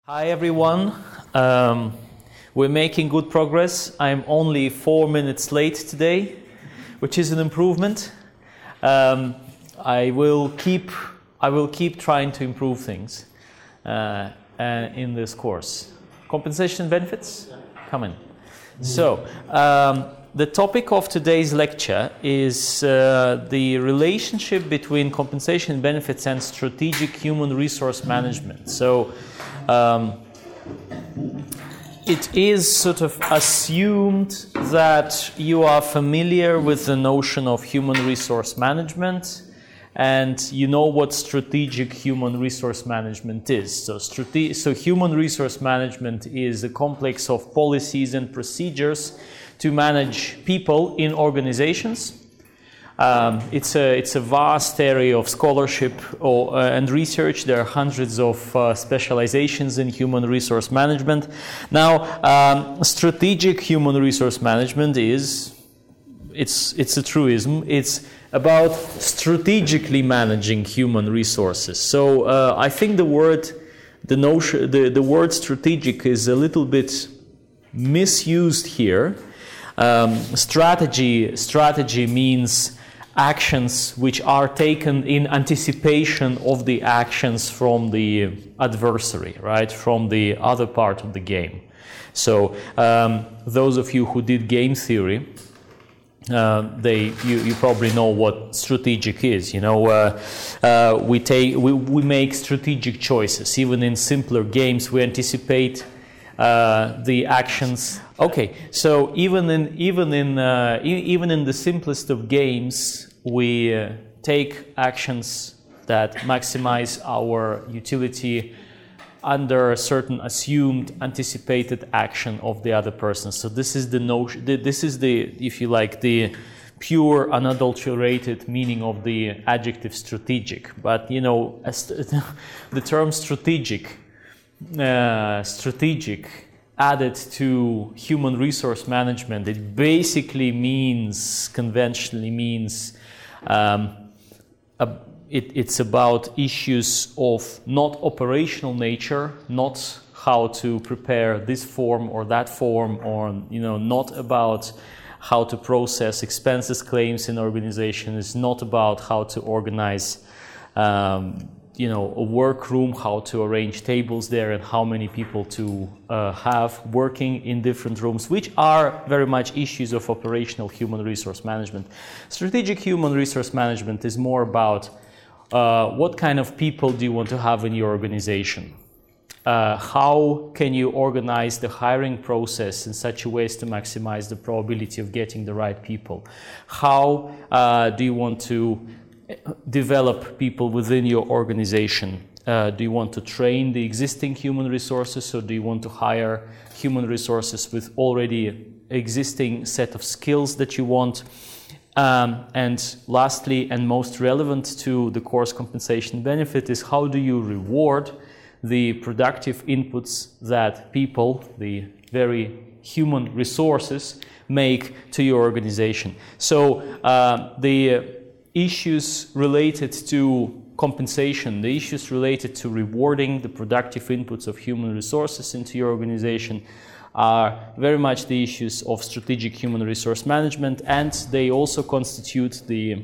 Hi everyone, we're making good progress. I'm only 4 minutes late today, which is an improvement. I will keep trying to improve things in this course. Compensation and benefits? Come in. So, the topic of today's lecture is the relationship between compensation and benefits and strategic human resource management. So, it is sort of assumed that you are familiar with the notion of human resource management and you know what strategic human resource management is. So human resource management is a complex of policies and procedures to manage people in organizations. It's a vast area of scholarship and research. There are hundreds of specializations in human resource management. Now, strategic human resource management it's a truism. It's about strategically managing human resources. So I think the word strategic is a little bit misused here. Strategy means actions which are taken in anticipation of the actions from the adversary, right? From the other part of the game. So those of you who did game theory, you probably know what strategic is. You know, we make strategic choices. Even in simpler games, we anticipate the actions. Okay, so even in the simplest of games, we take actions that maximize our utility under a certain assumed anticipated action of the other person. So this is the notion. This is the, if you like, the pure unadulterated meaning of the adjective strategic. But you know, the term strategic added to human resource management, it basically conventionally means it's about issues of not operational nature, not how to prepare this form or that form, or not about how to process expenses claims in organization. It's not about how to organize a workroom, how to arrange tables there, and how many people to have working in different rooms, which are very much issues of operational human resource management. Strategic human resource management is more about what kind of people do you want to have in your organization? How can you organize the hiring process in such a way as to maximize the probability of getting the right people? How do you want to develop people within your organization? Do you want to train the existing human resources, or do you want to hire human resources with already existing set of skills that you want? And lastly, and most relevant to the course compensation benefit, is how do you reward the productive inputs that people, the very human resources, make to your organization. So the issues related to compensation, the issues related to rewarding the productive inputs of human resources into your organization are very much the issues of strategic human resource management, and they also constitute the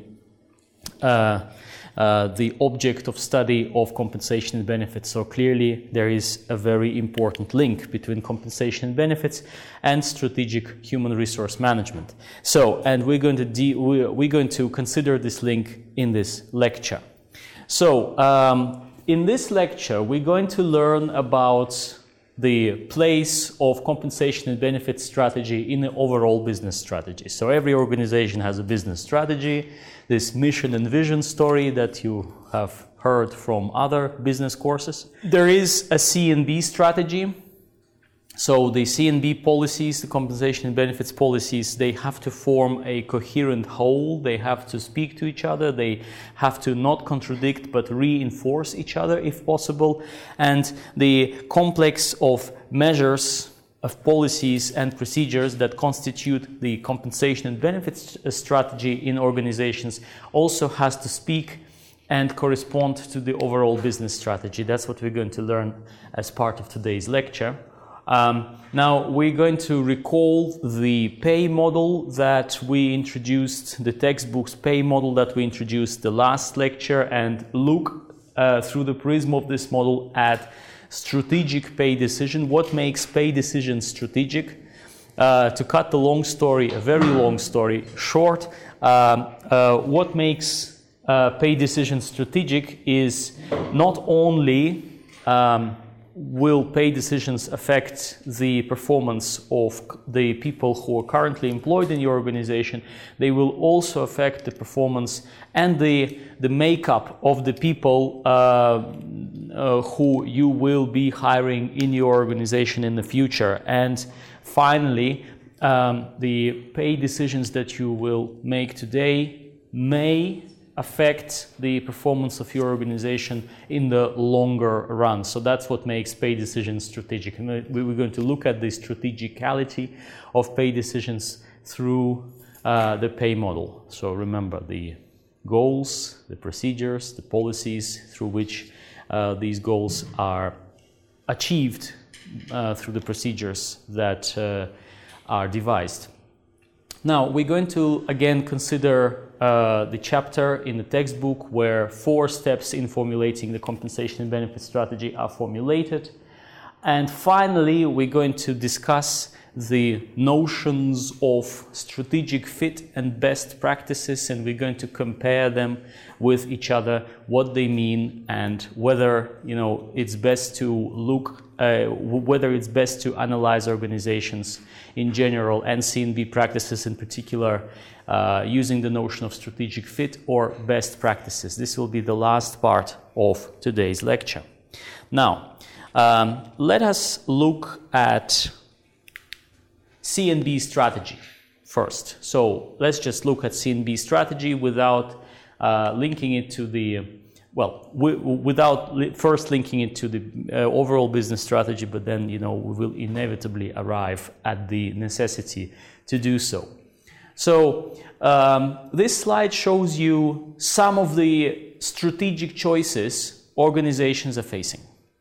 object of study of compensation and benefits. So clearly there is a very important link between compensation and benefits and strategic human resource management. So, and we're going to consider this link in this lecture. So, in this lecture, we're going to learn about the place of compensation and benefits strategy in the overall business strategy. So every organization has a business strategy, this mission and vision story that you have heard from other business courses. There is a C&B strategy. So the C&B policies, the compensation and benefits policies, they have to form a coherent whole. They have to speak to each other. They have to not contradict but reinforce each other if possible. And the complex of measures, of policies and procedures that constitute the compensation and benefits strategy in organizations also has to speak and correspond to the overall business strategy. That's what we're going to learn as part of today's lecture. Now we're going to recall the pay model that we introduced, the textbook's pay model that we introduced the last lecture, and look through the prism of this model at strategic pay decision. What makes pay decisions strategic? To cut the long story, a very long story short, what makes pay decisions strategic is not only will pay decisions affect the performance of the people who are currently employed in your organization, they will also affect the performance and the makeup of the people who you will be hiring in your organization in the future. And finally, the pay decisions that you will make today may affect the performance of your organization in the longer run. So that's what makes pay decisions strategic. And we're going to look at the strategicality of pay decisions through the pay model. So remember the goals, the procedures, the policies through which these goals are achieved through the procedures that are devised. Now we're going to again consider the chapter in the textbook where 4 steps in formulating the compensation and benefit strategy are formulated. And finally, we're going to discuss the notions of strategic fit and best practices, and we're going to compare them with each other, what they mean, and whether it's best to look, whether it's best to analyze organizations in general and C&B practices in particular, using the notion of strategic fit or best practices. This will be the last part of today's lecture. Now, let us look at C&B strategy first. So let's just look at C&B strategy without linking it to the, without first linking it to the overall business strategy, but then, we will inevitably arrive at the necessity to do so. So this slide shows you some of the strategic choices organizations are facing.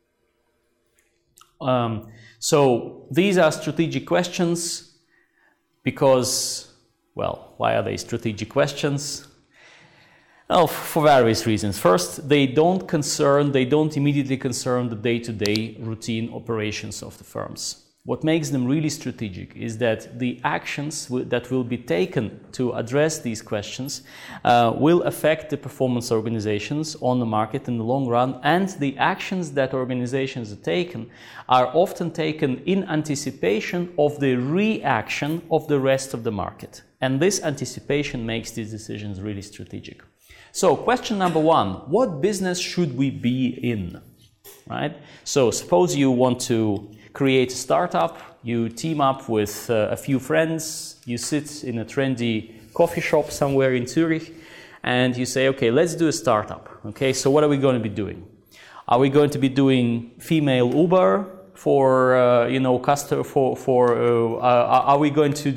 So these are strategic questions because, why are they strategic questions? Well, for various reasons. First, they don't immediately concern the day-to-day routine operations of the firms. What makes them really strategic is that the actions that will be taken to address these questions will affect the performance of organizations on the market in the long run, and the actions that organizations are taken are often taken in anticipation of the reaction of the rest of the market. And this anticipation makes these decisions really strategic. So, question number 1, what business should we be in? Right? So, suppose you want to create a startup, you team up with a few friends, you sit in a trendy coffee shop somewhere in Zurich, and you say, okay, let's do a startup. Okay, so what are we going to be doing? Are we going to be doing female Uber for, are we going to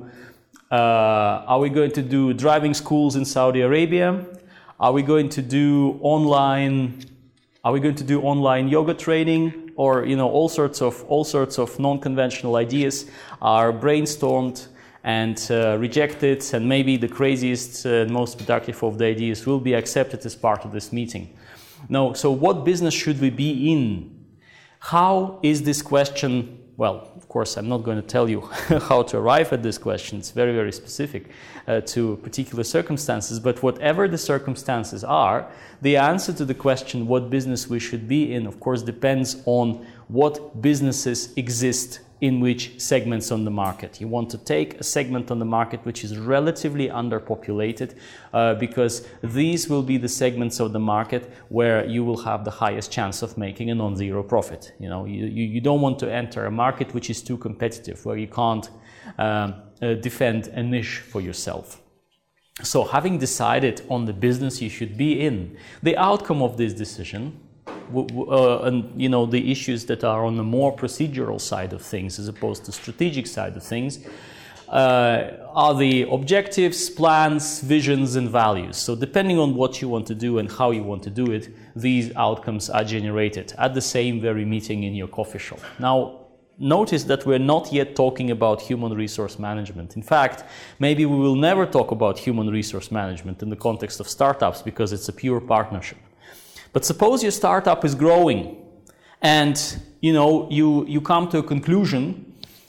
do driving schools in Saudi Arabia? Are we going to do online yoga training? Or all sorts of non-conventional ideas are brainstormed and rejected, and maybe the craziest and most productive of the ideas will be accepted as part of this meeting. Now, so what business should we be in? How is this question? Well, of course, I'm not going to tell you how to arrive at this question. It's very, very specific to particular circumstances. But whatever the circumstances are, the answer to the question what business we should be in, of course, depends on what businesses exist in which segments on the market. You want to take a segment on the market which is relatively underpopulated because these will be the segments of the market where you will have the highest chance of making a non-zero profit. You don't want to enter a market which is too competitive, where you can't defend a niche for yourself. So having decided on the business you should be in, the outcome of this decision and the issues that are on the more procedural side of things as opposed to strategic side of things are the objectives, plans, visions, and values. So depending on what you want to do and how you want to do it, these outcomes are generated at the same very meeting in your coffee shop. Now, notice that we're not yet talking about human resource management. In fact, maybe we will never talk about human resource management in the context of startups because it's a pure partnership. But suppose your startup is growing and you come to a conclusion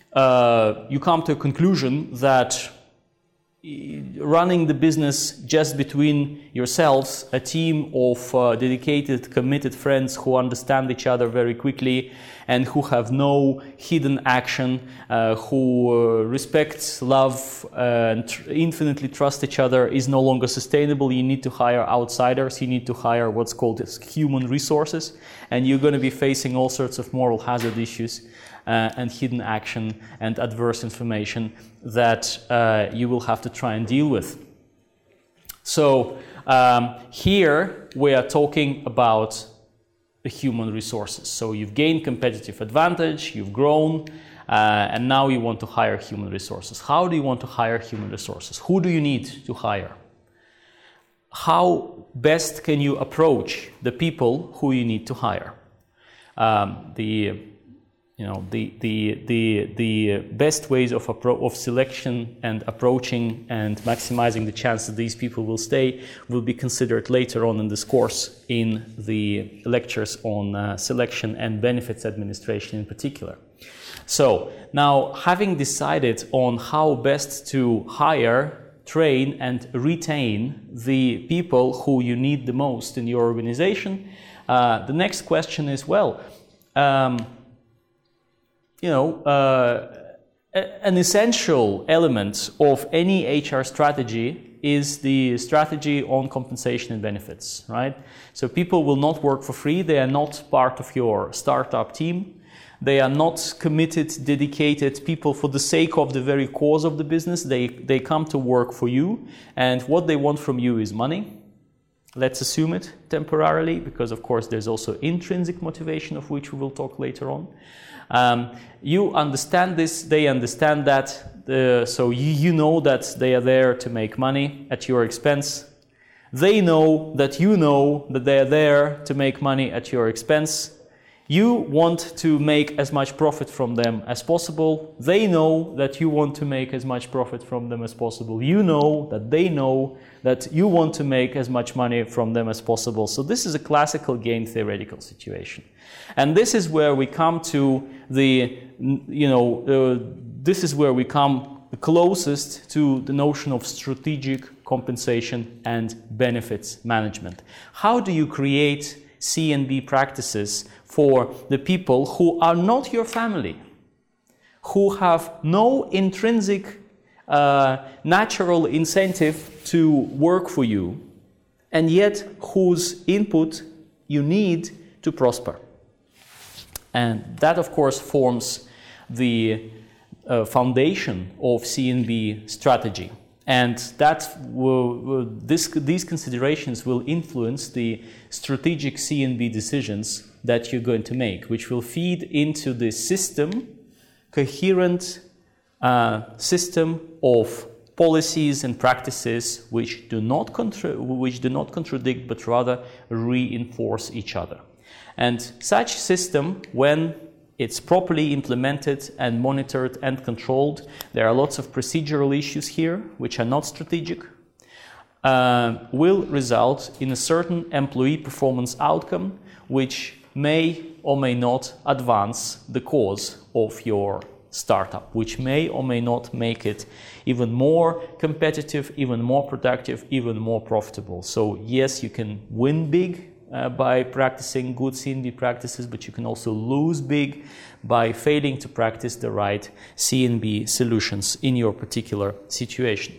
that running the business just between yourselves, a team of dedicated, committed friends who understand each other very quickly and who have no hidden action, who respect, love, and infinitely trust each other is no longer sustainable. You need to hire outsiders. You need to hire what's called human resources, and you're going to be facing all sorts of moral hazard issues and hidden action and adverse information that you will have to try and deal with. So here we are talking about the human resources. So you've gained competitive advantage, you've grown, and now you want to hire human resources. How do you want to hire human resources? Who do you need to hire? How best can you approach the people who you need to hire? The best ways of selection and approaching and maximizing the chance that these people will stay will be considered later on in this course in the lectures on selection and benefits administration in particular. So now, having decided on how best to hire, train and retain the people who you need the most in your organization, the next question is, an essential element of any HR strategy is the strategy on compensation and benefits, right? So people will not work for free. They are not part of your startup team. They are not committed, dedicated people for the sake of the very cause of the business. They come to work for you, and what they want from you is money. Let's assume it temporarily, because of course there's also intrinsic motivation, of which we will talk later on. You understand this, they understand that, so you know that they are there to make money at your expense. They know that you know that they are there to make money at your expense. You want to make as much profit from them as possible. They know that you want to make as much profit from them as possible. You know that they know that you want to make as much money from them as possible. So this is a classical game theoretical situation. And this is where we come to this is where we come the closest to the notion of strategic compensation and benefits management. How do you create C&B practices for the people who are not your family, who have no intrinsic natural incentive to work for you, and yet whose input you need to prosper? And that, of course, forms the foundation of C&B strategy. And that these considerations will influence the strategic C&B decisions that you're going to make, which will feed into the coherent system of policies and practices which do not contradict but rather reinforce each other. And such system, when it's properly implemented and monitored and controlled, there are lots of procedural issues here which are not strategic, will result in a certain employee performance outcome which may or may not advance the cause of your startup, which may or may not make it even more competitive, even more productive, even more profitable. So yes, you can win big by practicing good C&B practices, but you can also lose big by failing to practice the right C&B solutions in your particular situation.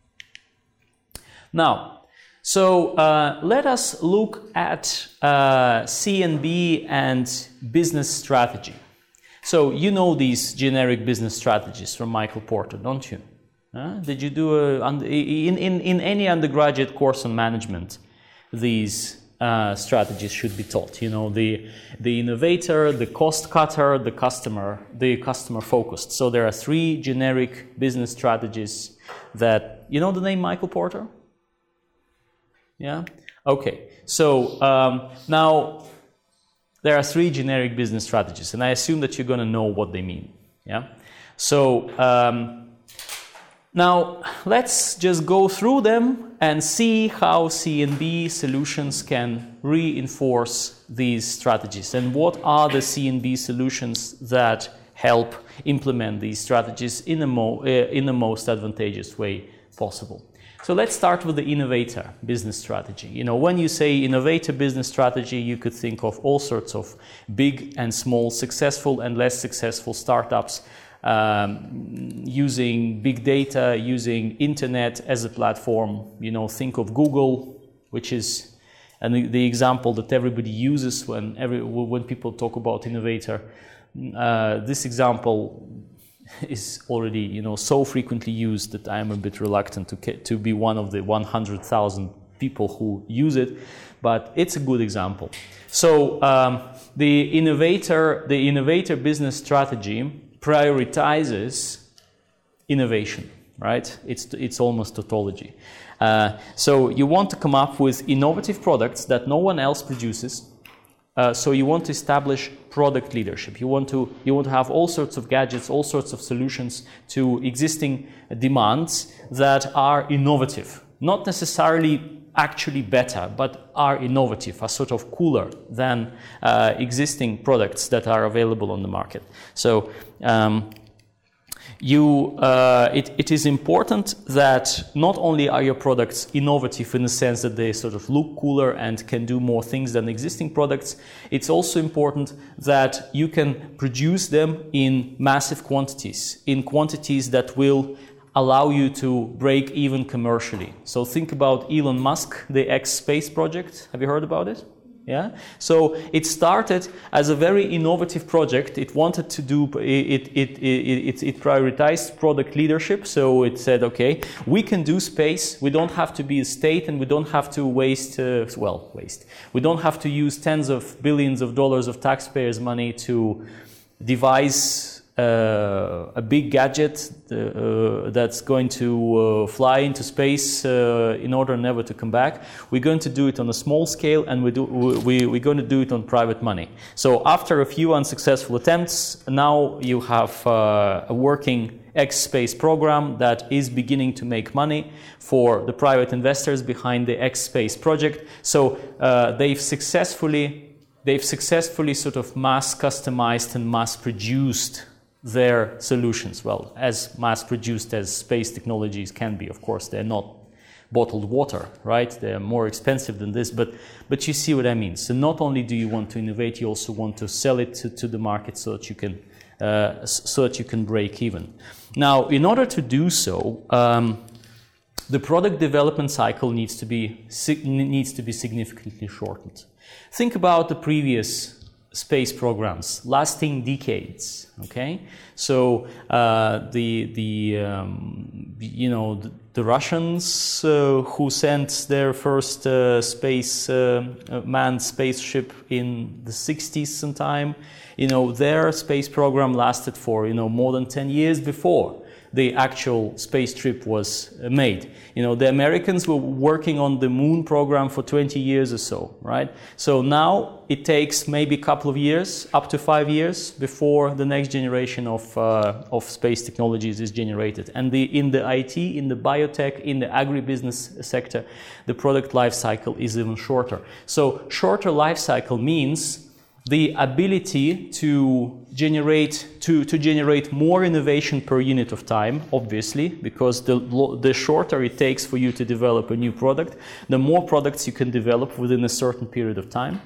Now, so let us look at C&B and business strategy. So you know these generic business strategies from Michael Porter, don't you? Did you do in any undergraduate course on management these strategies should be taught. You know, the innovator, the cost cutter, the customer focused. So there are 3 generic business strategies that, you know the name Michael Porter? Yeah? Okay. So now there are 3 generic business strategies, and I assume that you're going to know what they mean. Yeah? So now let's just go through them and see how C&B solutions can reinforce these strategies, and what are the C&B solutions that help implement these strategies in the most advantageous way possible. So let's start with the innovator business strategy. You know, when you say innovator business strategy, you could think of all sorts of big and small, successful and less successful startups using big data, using internet as a platform. You know, think of Google, which is the example that everybody uses when people talk about innovator. This example is already, you know, so frequently used that I am a bit reluctant to be one of the 100,000 people who use it, but it's a good example. So the innovator business strategy prioritizes innovation, right? It's almost tautology. So you want to come up with innovative products that no one else produces. So you want to establish product leadership. You want to have all sorts of gadgets, all sorts of solutions to existing demands that are innovative, not necessarily actually better, but are innovative, are sort of cooler than existing products that are available on the market. So it is important that not only are your products innovative in the sense that they sort of look cooler and can do more things than existing products, it's also important that you can produce them in massive quantities, in quantities that will allow you to break even commercially. So think about Elon Musk, the X Space project. Have you heard about it? Yeah. So it started as a very innovative project. It wanted to do it prioritized product leadership. So it said, okay, we can do space. We don't have to be a state, and we don't have to waste. We don't have to use tens of billions of dollars of taxpayers' money to devise a big gadget that's going to fly into space in order never to come back. We're going to do it on a small scale, and we're going to do it on private money. So after a few unsuccessful attempts, now you have a working X Space program that is beginning to make money for the private investors behind the X Space project. So they've successfully sort of mass customized and mass produced their solutions. Well, as mass produced as space technologies can be, of course. They're not bottled water, right? They're more expensive than this, but you see what I mean. So not only do you want to innovate, you also want to sell it to the market so that you can break even. Now, in order to do so, the product development cycle needs to be significantly shortened. Think about the previous space programs lasting decades. Okay, so the Russians who sent their first manned spaceship in the 60s sometime, their space program lasted for more than 10 years before the actual space trip was made. The Americans were working on the moon program for 20 years or so, right? So now it takes maybe a couple of years, up to 5 years, before the next generation of space technologies is generated. And in the IT, in the biotech, in the agribusiness sector, the product life cycle is even shorter. So shorter life cycle means the ability to generate more innovation per unit of time, obviously, because the shorter it takes for you to develop a new product, the more products you can develop within a certain period of time.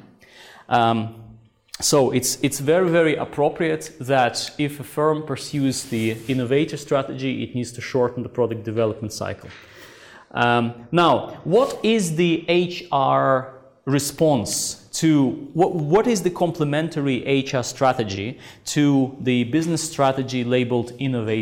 So it's very, very appropriate that if a firm pursues the innovator strategy, it needs to shorten the product development cycle. Now, what is the HR response to what is the complementary HR strategy to the business strategy labeled innovator?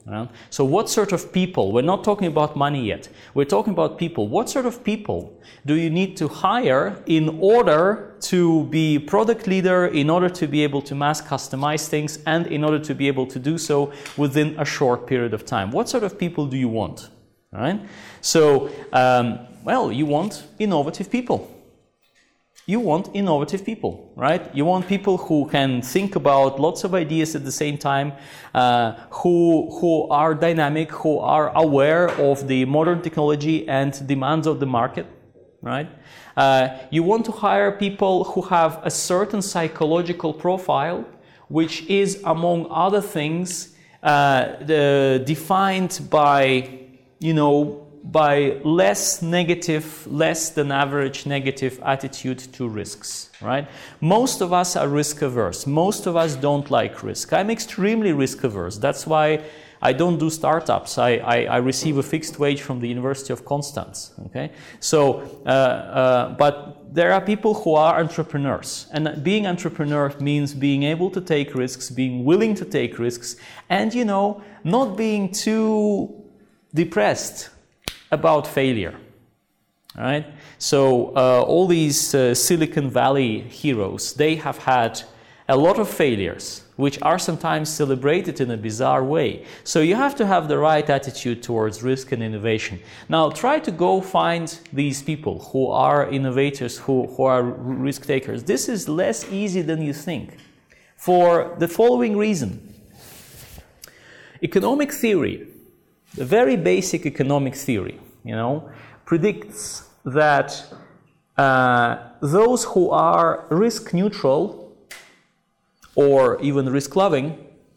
So what sort of people, we're not talking about money yet, we're talking about people. What sort of people do you need to hire in order to be product leader, in order to be able to mass customize things, and in order to be able to do so within a short period of time? What sort of people do you want? All right? So, well, you want innovative people. You want innovative people, right? You want people who can think about lots of ideas at the same time, who are dynamic, who are aware of the modern technology and demands of the market, right? You want to hire people who have a certain psychological profile, which is, among other things, defined by, by less than average negative attitude to risks, right? Most of us are risk averse. Most of us don't like risk. I'm extremely risk averse. That's why I don't do startups. I receive a fixed wage from the University of Constance, okay? So, but there are people who are entrepreneurs. And being entrepreneur means being able to take risks, being willing to take risks, and, not being too depressed about failure, right? So all these Silicon Valley heroes, they have had a lot of failures, which are sometimes celebrated in a bizarre way. So you have to have the right attitude towards risk and innovation. Now try to go find these people who are innovators, who are risk takers. This is less easy than you think, for the following reason. Economic theory, the very basic economic theory, predicts that those who are risk neutral or even risk loving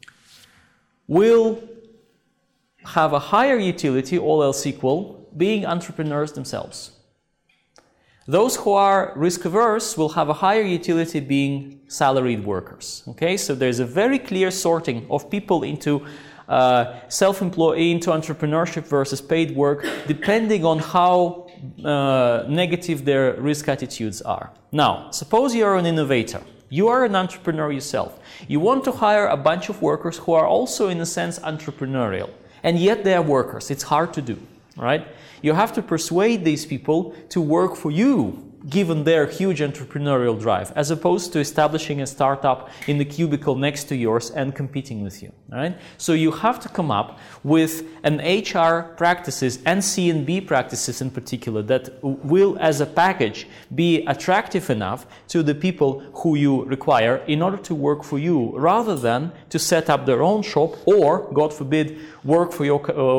will have a higher utility, all else equal, being entrepreneurs themselves. Those who are risk averse will have a higher utility being salaried workers. Okay, so there's a very clear sorting of people into self-employed, into entrepreneurship versus paid work, depending on how negative their risk attitudes are. Now, suppose you're an innovator. You are an entrepreneur yourself. You want to hire a bunch of workers who are also, in a sense, entrepreneurial. And yet they are workers. It's hard to do, right? You have to persuade these people to work for you, given their huge entrepreneurial drive, as opposed to establishing a startup in the cubicle next to yours and competing with you, right? So you have to come up with an HR practices and C&B practices in particular that will, as a package, be attractive enough to the people who you require in order to work for you, rather than to set up their own shop or, God forbid, work for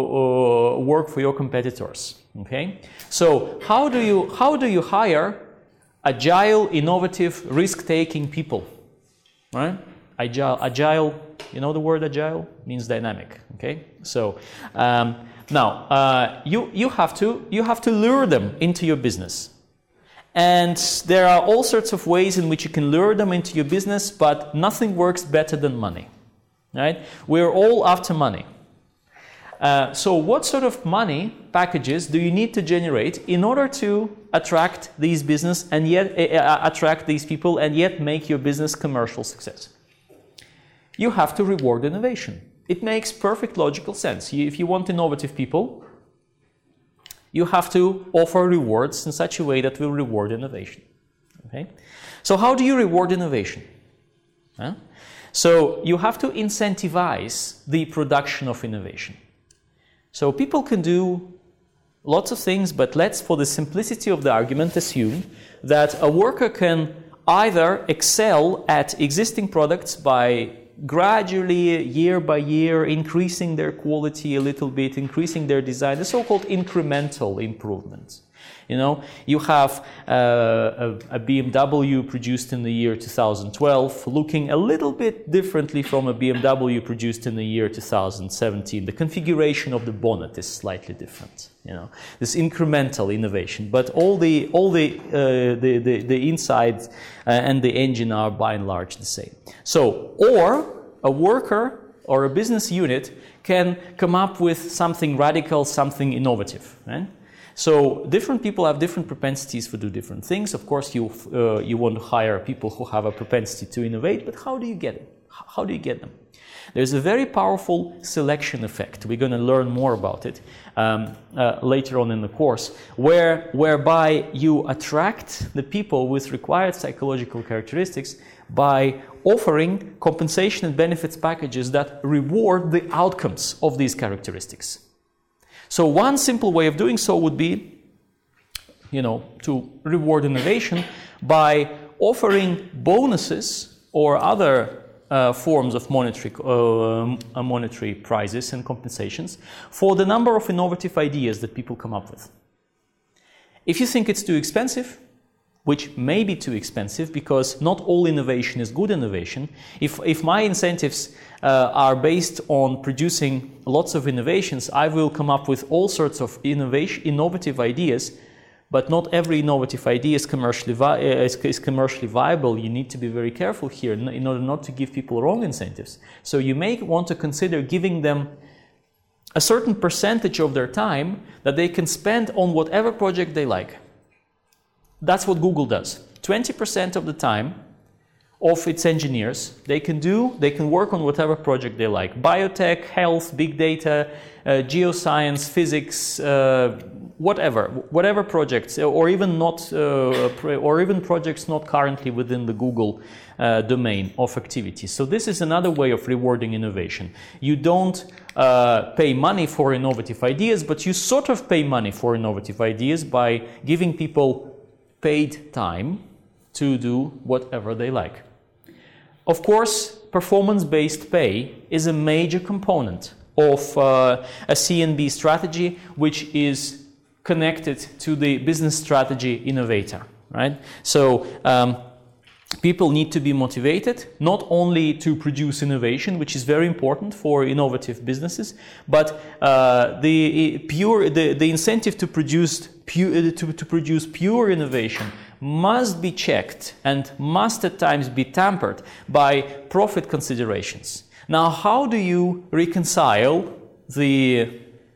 your competitors. Okay, so how do you hire agile, innovative, risk-taking people? Right? Agile. You know the word agile means dynamic. Okay, so now you have to lure them into your business, and there are all sorts of ways in which you can lure them into your business, but nothing works better than money. Right? We're all after money. So what sort of money packages do you need to generate in order to attract these business and yet attract these people and yet make your business commercial success? You have to reward innovation. It makes perfect logical sense. If you want innovative people, you have to offer rewards in such a way that will reward innovation. Okay? So how do you reward innovation? Huh? So you have to incentivize the production of innovation. So people can do lots of things, but let's, for the simplicity of the argument, assume that a worker can either excel at existing products by gradually, year by year, increasing their quality a little bit, increasing their design, the so-called incremental improvements. You have a BMW produced in the year 2012 looking a little bit differently from a BMW produced in the year 2017. The configuration of the bonnet is slightly different. This incremental innovation, but all the inside and the engine are by and large the same. So, or a worker or a business unit can come up with something radical, something innovative, right? So different people have different propensities to do different things. Of course, you want to hire people who have a propensity to innovate, but how do you get it? How do you get them? There's a very powerful selection effect. We're going to learn more about it later on in the course, whereby you attract the people with required psychological characteristics by offering compensation and benefits packages that reward the outcomes of these characteristics. So one simple way of doing so would be, to reward innovation by offering bonuses or other forms of monetary prizes and compensations for the number of innovative ideas that people come up with. If you think it's too expensive, which may be too expensive because not all innovation is good innovation. If my incentives are based on producing lots of innovations, I will come up with all sorts of innovative ideas, but not every innovative idea is commercially viable. You need to be very careful here in order not to give people wrong incentives. So you may want to consider giving them a certain percentage of their time that they can spend on whatever project they like. That's what Google does. 20% of the time of its engineers, they can work on whatever project they like. Biotech, health, big data, geoscience, physics, whatever projects, or even projects not currently within the Google domain of activity. So this is another way of rewarding innovation. You don't pay money for innovative ideas, but you sort of pay money for innovative ideas by giving people paid time to do whatever they like. Of course, performance-based pay is a major component of a C&B strategy, which is connected to the business strategy innovator, right? So people need to be motivated not only to produce innovation, which is very important for innovative businesses, but the incentive to produce pure innovation must be checked and must at times be tempered by profit considerations. Now, how do you reconcile the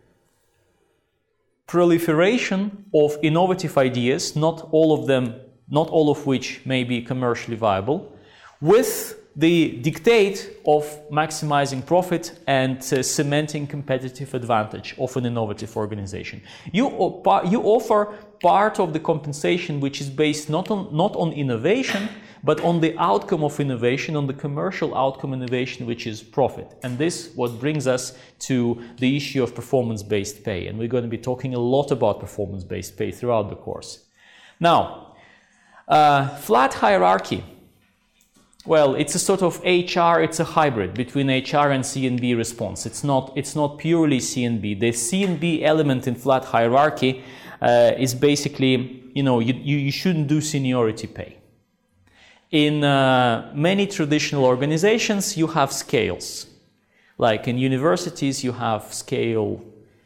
proliferation of innovative ideas, not all of which may be commercially viable, with the dictate of maximizing profit and cementing competitive advantage of an innovative organization? You offer part of the compensation which is based not on innovation, but on the outcome of innovation, on the commercial outcome innovation, which is profit. And this what brings us to the issue of performance-based pay. And we're going to be talking a lot about performance-based pay throughout the course. Now, flat hierarchy. Well, it's a sort of HR, it's a hybrid between HR and C&B response. It's not purely C&B. The C&B element in flat hierarchy is basically, you shouldn't do seniority pay. In many traditional organizations, you have scales. Like in universities, you have scale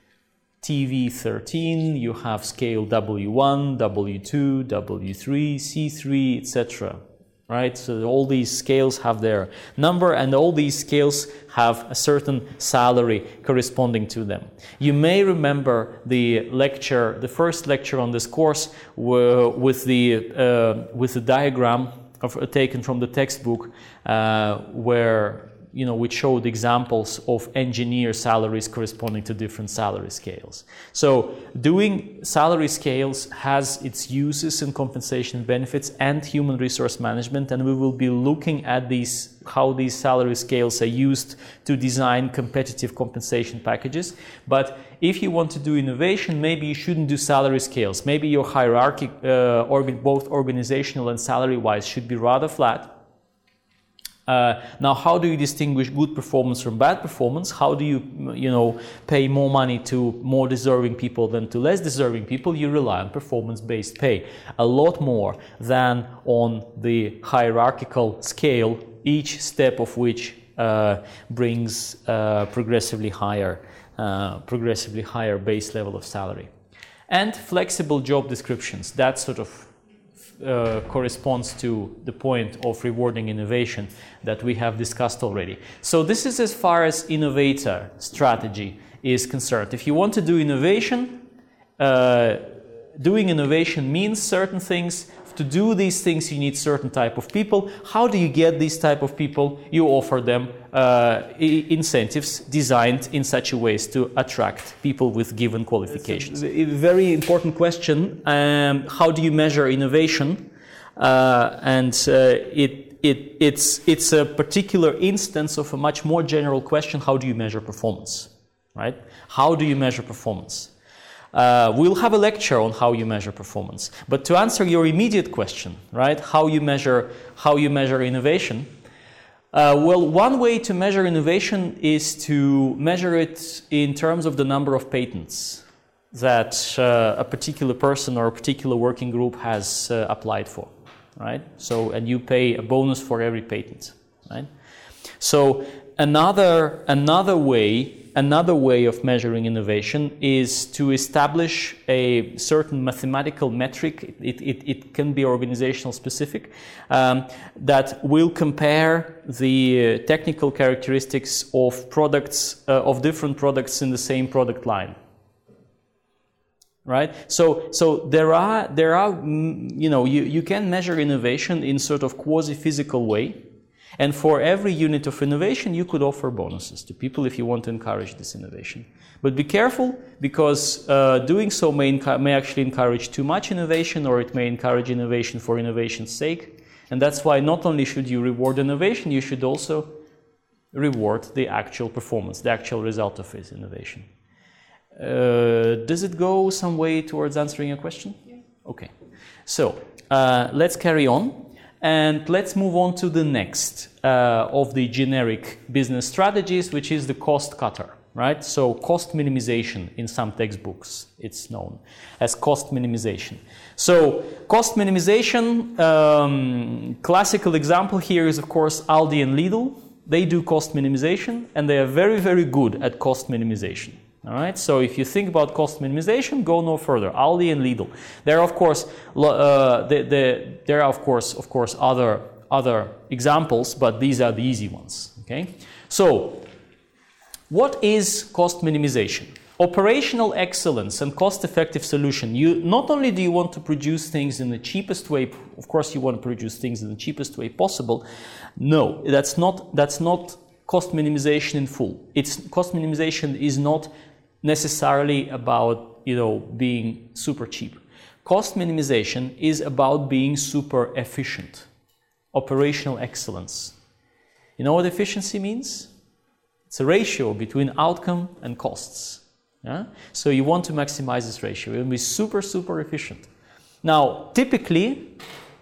TV13, you have scale W1, W2, W3, C3, etc. Right? So all these scales have their number, and all these scales have a certain salary corresponding to them. You may remember the first lecture on this course with the diagram taken from the textbook, which showed examples of engineer salaries corresponding to different salary scales. So doing salary scales has its uses in compensation benefits and human resource management, and we will be looking at how these salary scales are used to design competitive compensation packages. But if you want to do innovation, maybe you shouldn't do salary scales. Maybe your hierarchy, both organizational and salary-wise, should be rather flat. Now, how do you distinguish good performance from bad performance? How do you, pay more money to more deserving people than to less deserving people? You rely on performance-based pay a lot more than on the hierarchical scale, each step of which brings progressively higher base level of salary. And flexible job descriptions. That sort of corresponds to the point of rewarding innovation that we have discussed already. So this is as far as innovator strategy is concerned. If you want to do innovation, doing innovation means certain things. To do these things, you need certain type of people. How do you get these type of people? You offer them incentives designed in such a way as to attract people with given qualifications. A very important question. How do you measure innovation? It's a particular instance of a much more general question. How do you measure performance? Right? How do you measure performance? We'll have a lecture on how you measure performance. But to answer your immediate question, right, how you measure innovation, well, one way to measure innovation is to measure it in terms of the number of patents that a particular person or a particular working group has applied for, right? So, and you pay a bonus for every patent, right? So another way of measuring innovation is to establish a certain mathematical metric. It can be organizational specific, that will compare the technical characteristics of products, of different products in the same product line. Right? So there are you can measure innovation in sort of quasi-physical way. And for every unit of innovation, you could offer bonuses to people if you want to encourage this innovation. But be careful, because doing so may actually encourage too much innovation, or it may encourage innovation for innovation's sake. And that's why not only should you reward innovation, you should also reward the actual performance, the actual result of its innovation. Does it go some way towards answering your question? Yeah. Okay. So let's carry on. And let's move on to the next of the generic business strategies, which is the cost cutter, right? So cost minimization, in some textbooks, it's known as cost minimization. So cost minimization, classical example here is, of course, Aldi and Lidl. They do cost minimization, and they are very, very good at cost minimization. All right. So if you think about cost minimization, go no further. Aldi and Lidl. There are, of course, other examples, but these are the easy ones. Okay. So, what is cost minimization? Operational excellence and cost-effective solution. You not only do you want to produce things in the cheapest way. Of course, you want to produce things in the cheapest way possible. No, that's not cost minimization in full. Cost minimization is not necessarily about being super cheap. Cost minimization is about being super efficient. Operational excellence. You know what efficiency means? It's a ratio between outcome and costs. Yeah? So you want to maximize this ratio. You will be super, super efficient. Now, typically,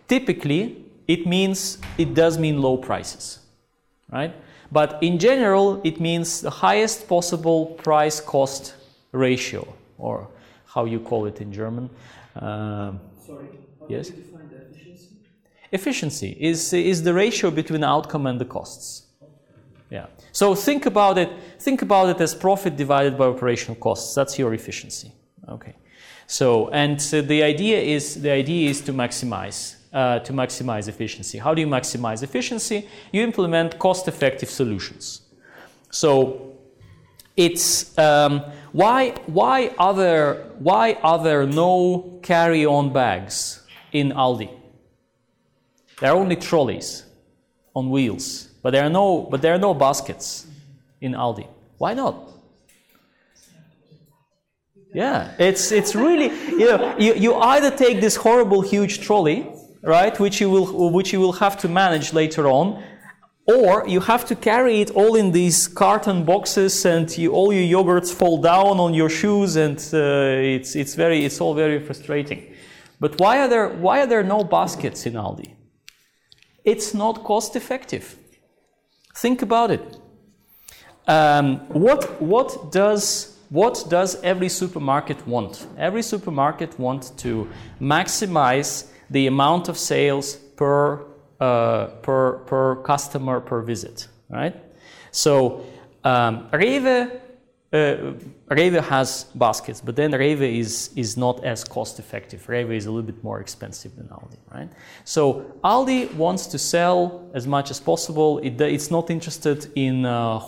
it does mean low prices, right? But in general, it means the highest possible price-cost ratio, or how you call it in German. Sorry, how yes? do you define the efficiency? Efficiency is the ratio between the outcome and the costs. Yeah. So think about it as profit divided by operational costs. That's your efficiency. Okay. So the idea is to maximize. Efficiency. How do you maximize efficiency? You implement cost-effective solutions. So it's why are there no carry-on bags in Aldi? There are only trolleys on wheels, but there are no baskets in Aldi. Why not? Yeah, it's really you either take this horrible huge trolley, right, which you will have to manage later on, or you have to carry it all in these carton boxes, and all your yogurts fall down on your shoes, and it's all very frustrating. But why are there no baskets in Aldi? It's not cost effective. Think about it. What does every supermarket want? Every supermarket wants to maximize the amount of sales per customer per visit, right? So Rewe has baskets, but then Rewe is not as cost effective. Rewe is a little bit more expensive than Aldi, right? So Aldi wants to sell as much as possible. It's not interested in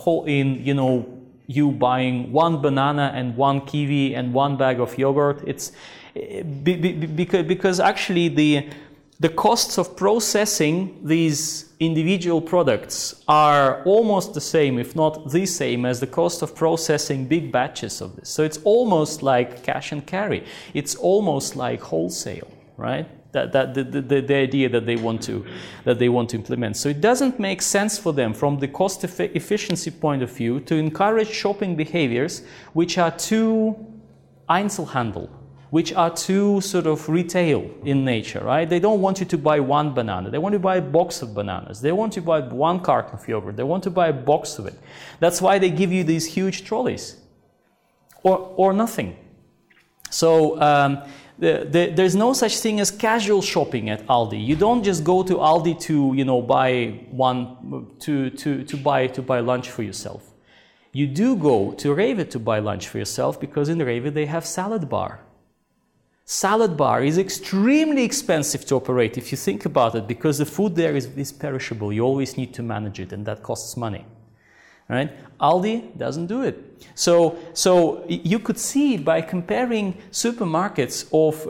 you buying one banana and one kiwi and one bag of yogurt. It's because actually the costs of processing these individual products are almost the same, if not the same, as the cost of processing big batches of this. So it's almost like cash and carry. It's almost like wholesale, right? The idea that they want to implement. So it doesn't make sense for them from the cost efficiency point of view to encourage shopping behaviors which are too Einzelhandel, which are too sort of retail in nature, right? They don't want you to buy one banana. They want to buy a box of bananas. They want to buy one carton of yogurt. They want to buy a box of it. That's why they give you these huge trolleys, or nothing. So there's no such thing as casual shopping at Aldi. You don't just go to Aldi to buy one to buy lunch for yourself. You do go to Rewe to buy lunch for yourself because in Rewe they have salad bar. Salad bar is extremely expensive to operate if you think about it, because the food there is perishable. You always need to manage it, and that costs money. Right? Aldi doesn't do it. So you could see by comparing supermarkets of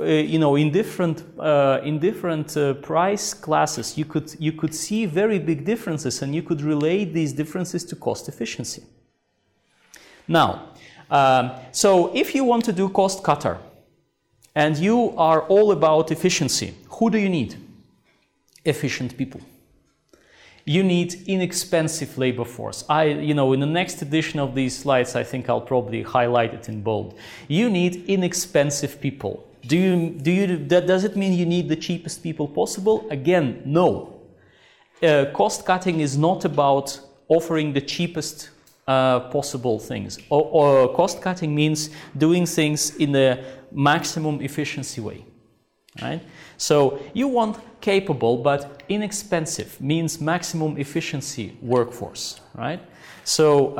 in different price classes, you could see very big differences, and you could relate these differences to cost efficiency. Now, so if you want to do cost cutter, and you are all about efficiency, who do you need? Efficient people. You need inexpensive labor force. In the next edition of these slides, I think I'll probably highlight it in bold. You need inexpensive people. Does it mean you need the cheapest people possible? Again, no. Cost cutting is not about offering the cheapest possible things. Or cost cutting means doing things in the maximum efficiency way, right? So you want capable but inexpensive, means maximum efficiency workforce, right? So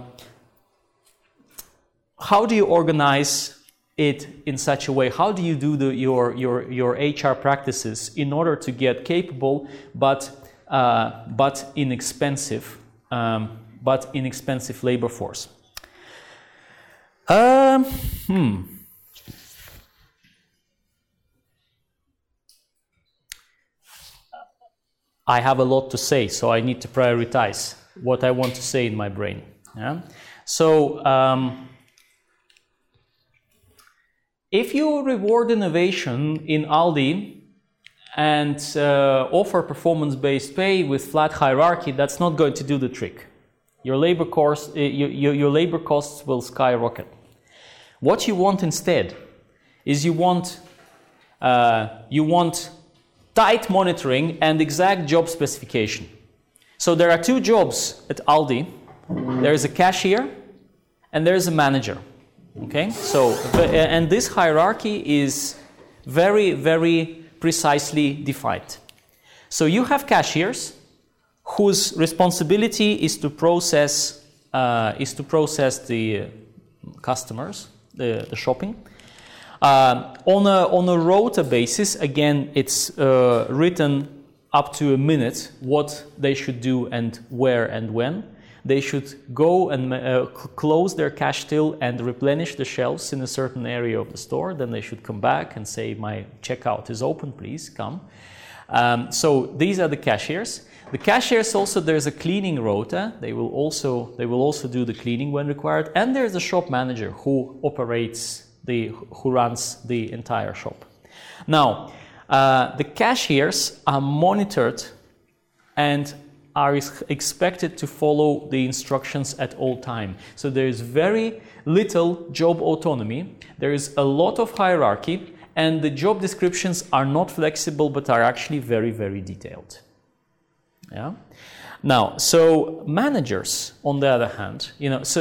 how do you organize it in such a way? How do you do your HR practices in order to get capable but inexpensive labor force? I have a lot to say, so I need to prioritize what I want to say in my brain. Yeah? So, if you reward innovation in Aldi and offer performance-based pay with flat hierarchy, that's not going to do the trick. Your labor costs will skyrocket. What you want instead is you want tight monitoring and exact job specification. So there are two jobs at Aldi. There is a cashier and there is a manager. Okay? So, and this hierarchy is very, very precisely defined. So you have cashiers whose responsibility is to process the customers, the shopping. On a rota basis, again, it's written up to a minute what they should do and where and when. They should go and close their cash till and replenish the shelves in a certain area of the store. Then they should come back and say, my checkout is open, please come. So these are the cashiers. The cashiers also, there's a cleaning rota. They will also do the cleaning when required. And there's a shop manager who who runs the entire shop. Now, the cashiers are monitored and are expected to follow the instructions at all time. So there is very little job autonomy. There is a lot of hierarchy, and the job descriptions are not flexible, but are actually very, very detailed. Yeah. Now, so managers, on the other hand,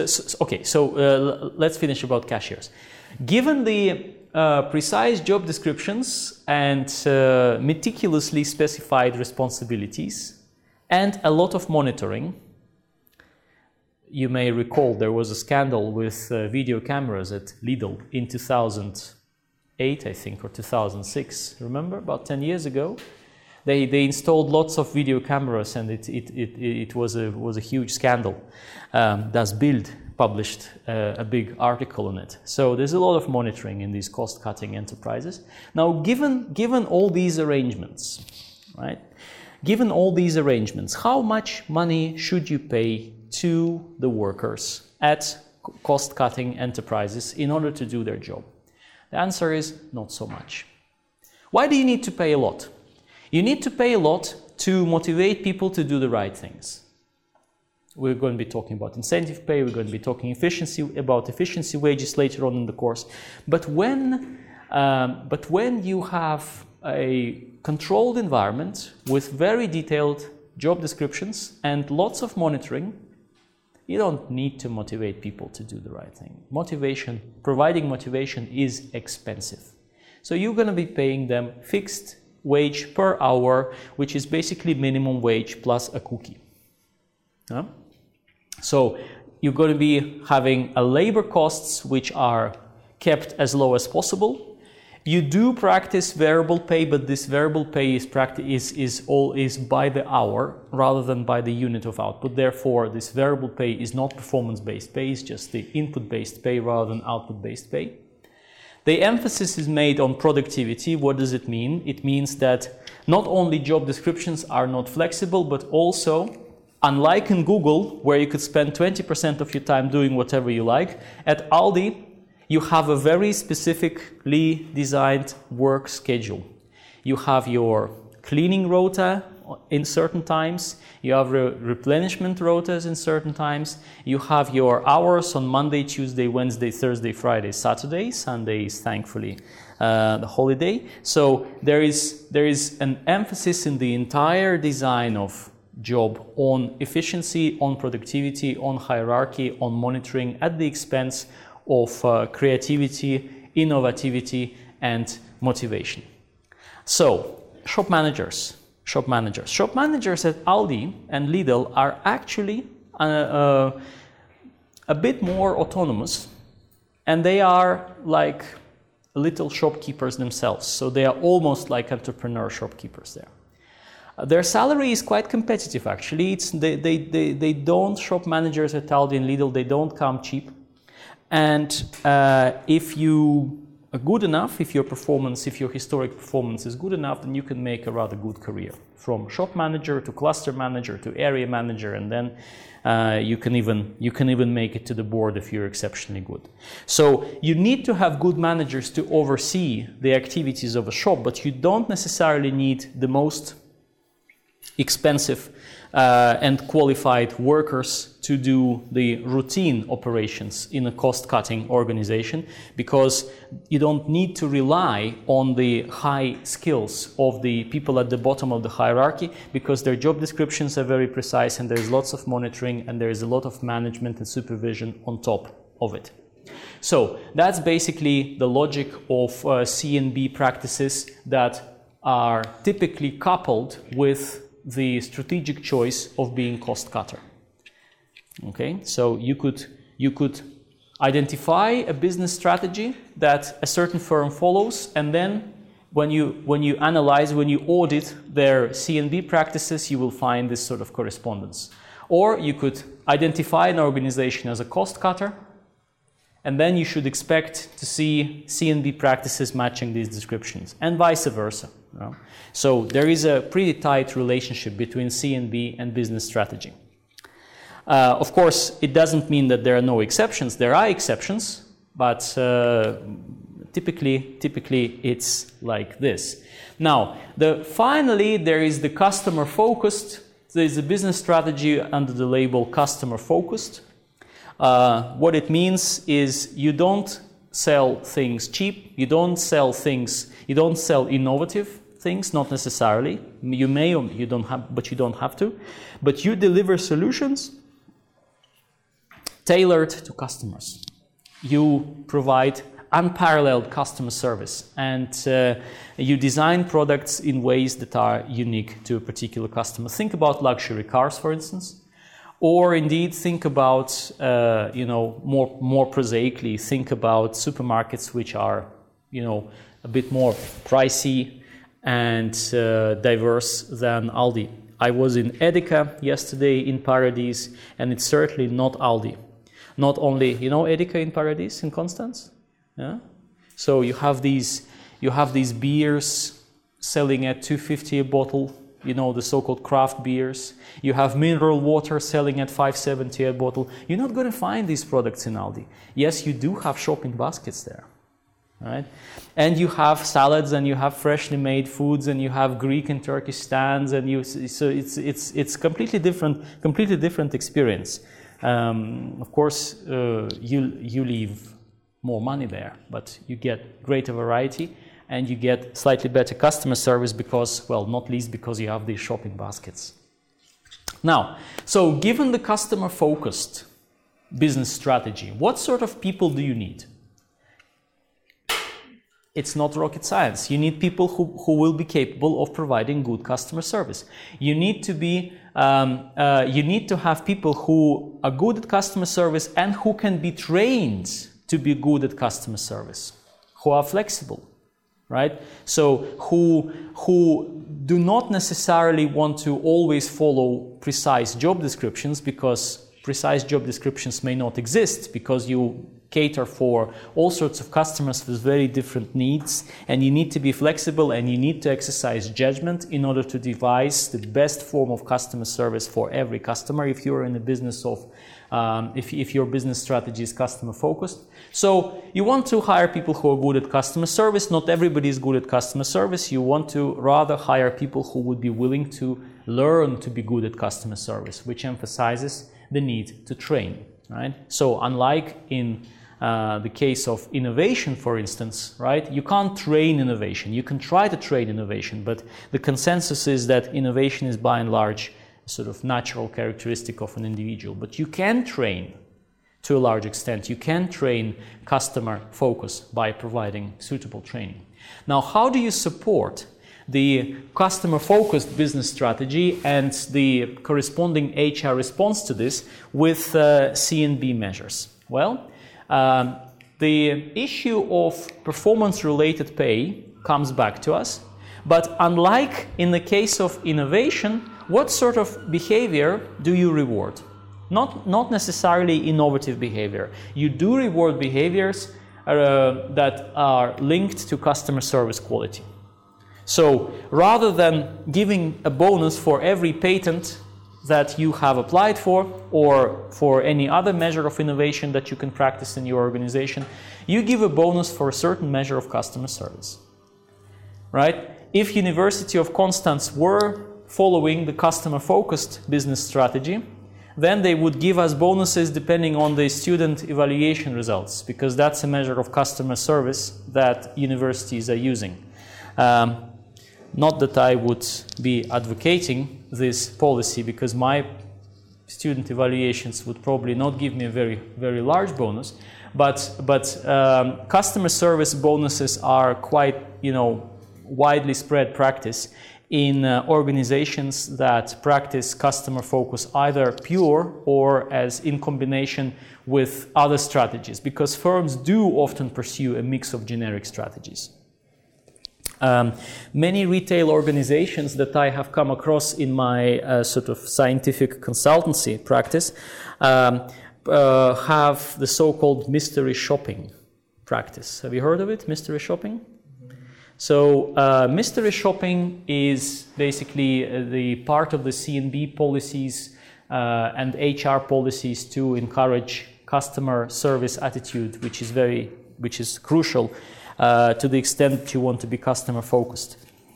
let's finish about cashiers. Given the precise job descriptions and meticulously specified responsibilities and a lot of monitoring, you may recall there was a scandal with video cameras at Lidl in 2008, I think, or 2006. Remember, about 10 years ago? They installed lots of video cameras, and it was a huge scandal. Das Bild published a big article on it. So there's a lot of monitoring in these cost-cutting enterprises. Now, given all these arrangements, right? Given all these arrangements, how much money should you pay to the workers at cost-cutting enterprises in order to do their job? The answer is not so much. Why do you need to pay a lot? You need to pay a lot to motivate people to do the right things. We're going to be talking about incentive pay, we're going to be talking about efficiency wages later on in the course. But when you have a controlled environment with very detailed job descriptions and lots of monitoring, you don't need to motivate people to do the right thing. Providing motivation is expensive. So you're going to be paying them fixed wage per hour, which is basically minimum wage plus a cookie. Yeah? So you're going to be having labor costs which are kept as low as possible. You do practice variable pay, but this variable pay is by the hour rather than by the unit of output. Therefore, this variable pay is not performance-based pay, it's just the input-based pay rather than output-based pay. The emphasis is made on productivity. What does it mean? It means that not only job descriptions are not flexible, but also, unlike in Google, where you could spend 20% of your time doing whatever you like, at Aldi, you have a very specifically designed work schedule. You have your cleaning rota in certain times, you have replenishment rotas in certain times, you have your hours on Monday, Tuesday, Wednesday, Thursday, Friday, Saturday. Sunday is thankfully the holiday. So there is an emphasis in the entire design of job on efficiency, on productivity, on hierarchy, on monitoring at the expense of creativity, innovativity, and motivation. So, shop managers at Aldi and Lidl are actually a bit more autonomous, and they are like little shopkeepers themselves. So they are almost like entrepreneur shopkeepers there. Their salary is quite competitive actually. They don't, shop managers at Aldi and Lidl, they don't come cheap. And if you are good enough, if your historic performance is good enough, then you can make a rather good career. From shop manager to cluster manager to area manager, and then you can even make it to the board if you're exceptionally good. So you need to have good managers to oversee the activities of a shop, but you don't necessarily need the most expensive and qualified workers to do the routine operations in a cost-cutting organization, because you don't need to rely on the high skills of the people at the bottom of the hierarchy, because their job descriptions are very precise and there's lots of monitoring and there is a lot of management and supervision on top of it. So that's basically the logic of C&B practices that are typically coupled with the strategic choice of being cost cutter. Okay, so you could identify a business strategy that a certain firm follows, and then when you analyze, when you audit their C&B practices, you will find this sort of correspondence. Or you could identify an organization as a cost cutter, and then you should expect to see C&B practices matching these descriptions, and vice versa. You know? So there is a pretty tight relationship between C&B and business strategy. Of course, it doesn't mean that there are no exceptions. There are exceptions, but typically it's like this. Now, finally, there is the customer-focused. There is a business strategy under the label customer-focused. What it means is you don't sell things cheap. You don't sell innovative things, not necessarily. You may or you don't have, but you don't have to. But you deliver solutions tailored to customers. You provide unparalleled customer service, and you design products in ways that are unique to a particular customer. Think about luxury cars, for instance, or indeed think about, more prosaically, think about supermarkets which are, a bit more pricey and diverse than Aldi. I was in Edeka yesterday in Paradise, and it's certainly not Aldi. not only, you know, Edeka in Paradis in Constance? Yeah? So you have these beers selling at $2.50 a bottle, you know, the so-called craft beers. You have mineral water selling at $5.70 a bottle. You're not going to find these products in Aldi. Yes, you do have shopping baskets there, right? And you have salads, and you have freshly made foods, and you have Greek and Turkish stands, and so it's completely different experience. Of course, you leave more money there, but you get greater variety. And you get slightly better customer service because, well, not least because you have these shopping baskets. Now, so given the customer-focused business strategy, what sort of people do you need? It's not rocket science. You need people who will be capable of providing good customer service. You need to have people who are good at customer service and who can be trained to be good at customer service, who are flexible. Right? So who do not necessarily want to always follow precise job descriptions, because precise job descriptions may not exist, because you cater for all sorts of customers with very different needs, and you need to be flexible and you need to exercise judgment in order to devise the best form of customer service for every customer if you're in the business of if your business strategy is customer focused. So you want to hire people who are good at customer service. Not everybody is good at customer service. You want to rather hire people who would be willing to learn to be good at customer service, which emphasizes the need to train, right? So unlike in the case of innovation, for instance, right? You can't train innovation. You can try to train innovation, but the consensus is that innovation is by and large sort of natural characteristic of an individual. But you can train to a large extent. You can train customer focus by providing suitable training. Now, how do you support the customer-focused business strategy and the corresponding HR response to this with C&B measures? Well, the issue of performance-related pay comes back to us, but unlike in the case of innovation, what sort of behavior do you reward? Not necessarily innovative behavior. You do reward behaviors that are linked to customer service quality. So rather than giving a bonus for every patent that you have applied for or for any other measure of innovation that you can practice in your organization, you give a bonus for a certain measure of customer service. Right? If University of Constance were following the customer-focused business strategy, then they would give us bonuses depending on the student evaluation results, because that's a measure of customer service that universities are using. Not that I would be advocating this policy, because my student evaluations would probably not give me a very, very large bonus, but customer service bonuses are quite, widely spread practice in organizations that practice customer focus either pure or as in combination with other strategies, because firms do often pursue a mix of generic strategies. Many retail organizations that I have come across in my sort of scientific consultancy practice have the so-called mystery shopping practice. Have you heard of it, mystery shopping? So mystery shopping is basically the part of the C&B policies and HR policies to encourage customer service attitude, which is crucial to the extent that you want to be customer focused.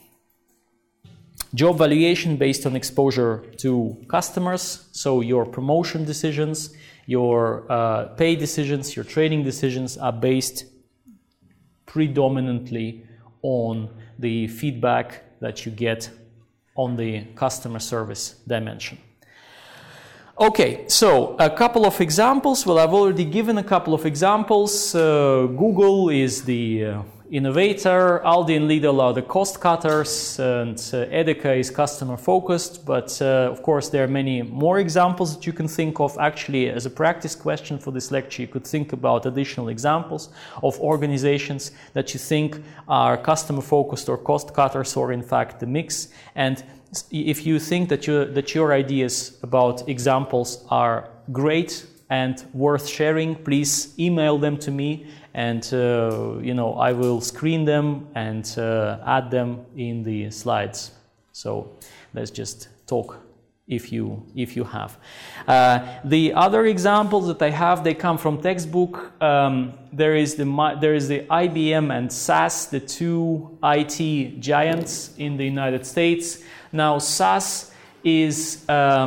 Job valuation based on exposure to customers, so your promotion decisions, your pay decisions, your training decisions are based predominantly on the feedback that you get on the customer service dimension. Okay, so a couple of examples. Well, I've already given a couple of examples. Google is the innovator, Aldi and Lidl are the cost cutters, and Edeka is customer focused. But of course, there are many more examples that you can think of. Actually, as a practice question for this lecture, you could think about additional examples of organizations that you think are customer focused or cost cutters, or in fact the mix. And if you think that your ideas about examples are great, and worth sharing, please email them to me, and I will screen them and add them in the slides. So let's just talk if you have. The other examples that I have, they come from textbook. There is the IBM and SAS, the two IT giants in the United States. Now SAS is,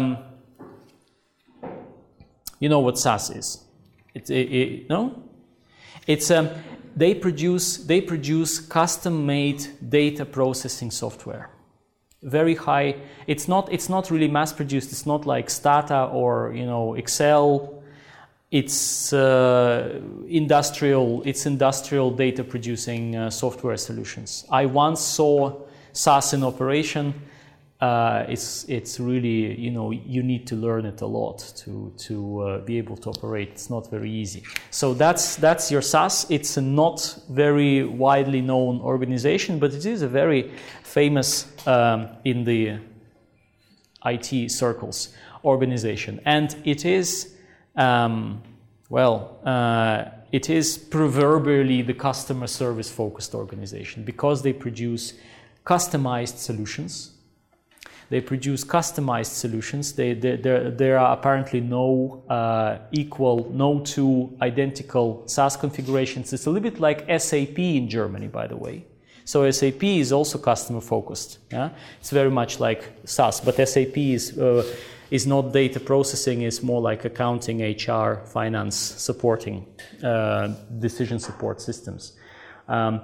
you know what SAS is? No? It's they produce custom-made data processing software. Very high. It's not really mass-produced. It's not like Stata or Excel. It's industrial data producing software solutions. I once saw SAS in operation. It's really, you need to learn it a lot to be able to operate. It's not very easy. So that's your SAS. It's a not very widely known organization, but it is a very famous in the IT circles organization, and it is it is proverbially the customer service focused organization, because they produce customized solutions. There are apparently no two identical SAS configurations. It's a little bit like SAP in Germany, by the way. So SAP is also customer focused. Yeah? It's very much like SAS, but SAP is not data processing. It's more like accounting, HR, finance, supporting decision support systems. And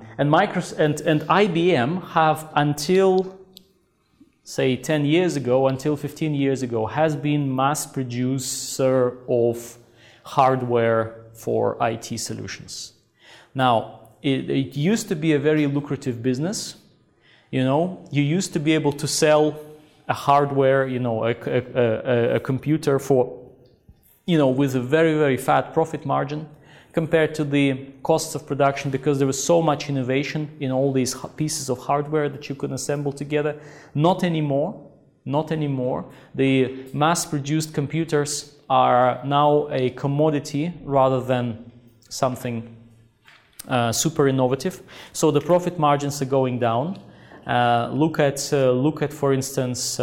IBM have until, say, 10 years ago, until 15 years ago, has been mass producer of hardware for IT solutions. Now, it used to be a very lucrative business. You used to be able to sell a hardware, a computer for, with a very, very fat profit margin compared to the costs of production, because there was so much innovation in all these pieces of hardware that you could assemble together. Not anymore. The mass-produced computers are now a commodity rather than something super innovative. So the profit margins are going down. Look at for instance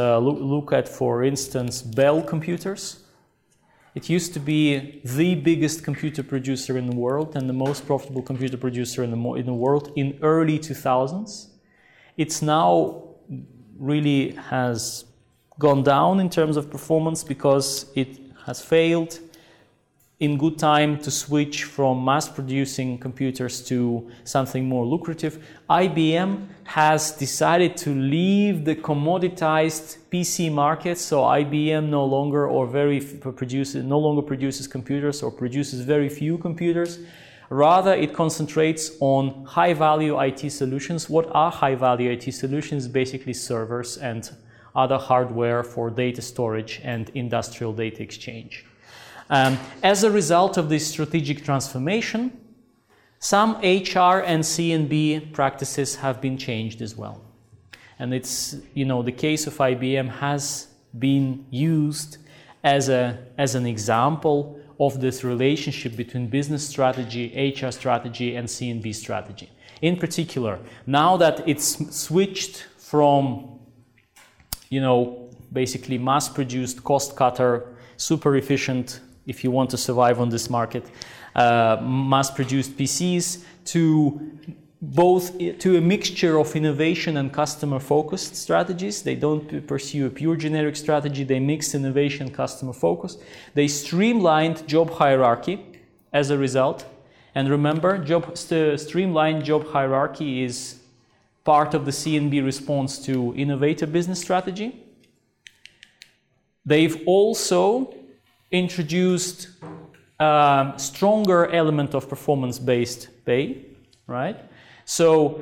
Bell computers. It used to be the biggest computer producer in the world and the most profitable computer producer in the world in early 2000s. It's now really has gone down in terms of performance because it has failed in good time to switch from mass-producing computers to something more lucrative. IBM has decided to leave the commoditized PC market, so IBM no longer produces computers or produces very few computers. Rather, it concentrates on high-value IT solutions. What are high-value IT solutions? Basically servers and other hardware for data storage and industrial data exchange. As a result of this strategic transformation, some HR and C&B practices have been changed as well. And it's, the case of IBM has been used as an example of this relationship between business strategy, HR strategy, and C&B strategy. In particular, now that it's switched from, basically mass-produced, cost-cutter, super efficient, if you want to survive on this market, mass-produced PCs to a mixture of innovation and customer-focused strategies. They don't pursue a pure generic strategy. They mix innovation, customer focus. They streamlined job hierarchy as a result. And remember, streamlined job hierarchy is part of the C&B response to innovator business strategy. They've also introduced a stronger element of performance-based pay, right? So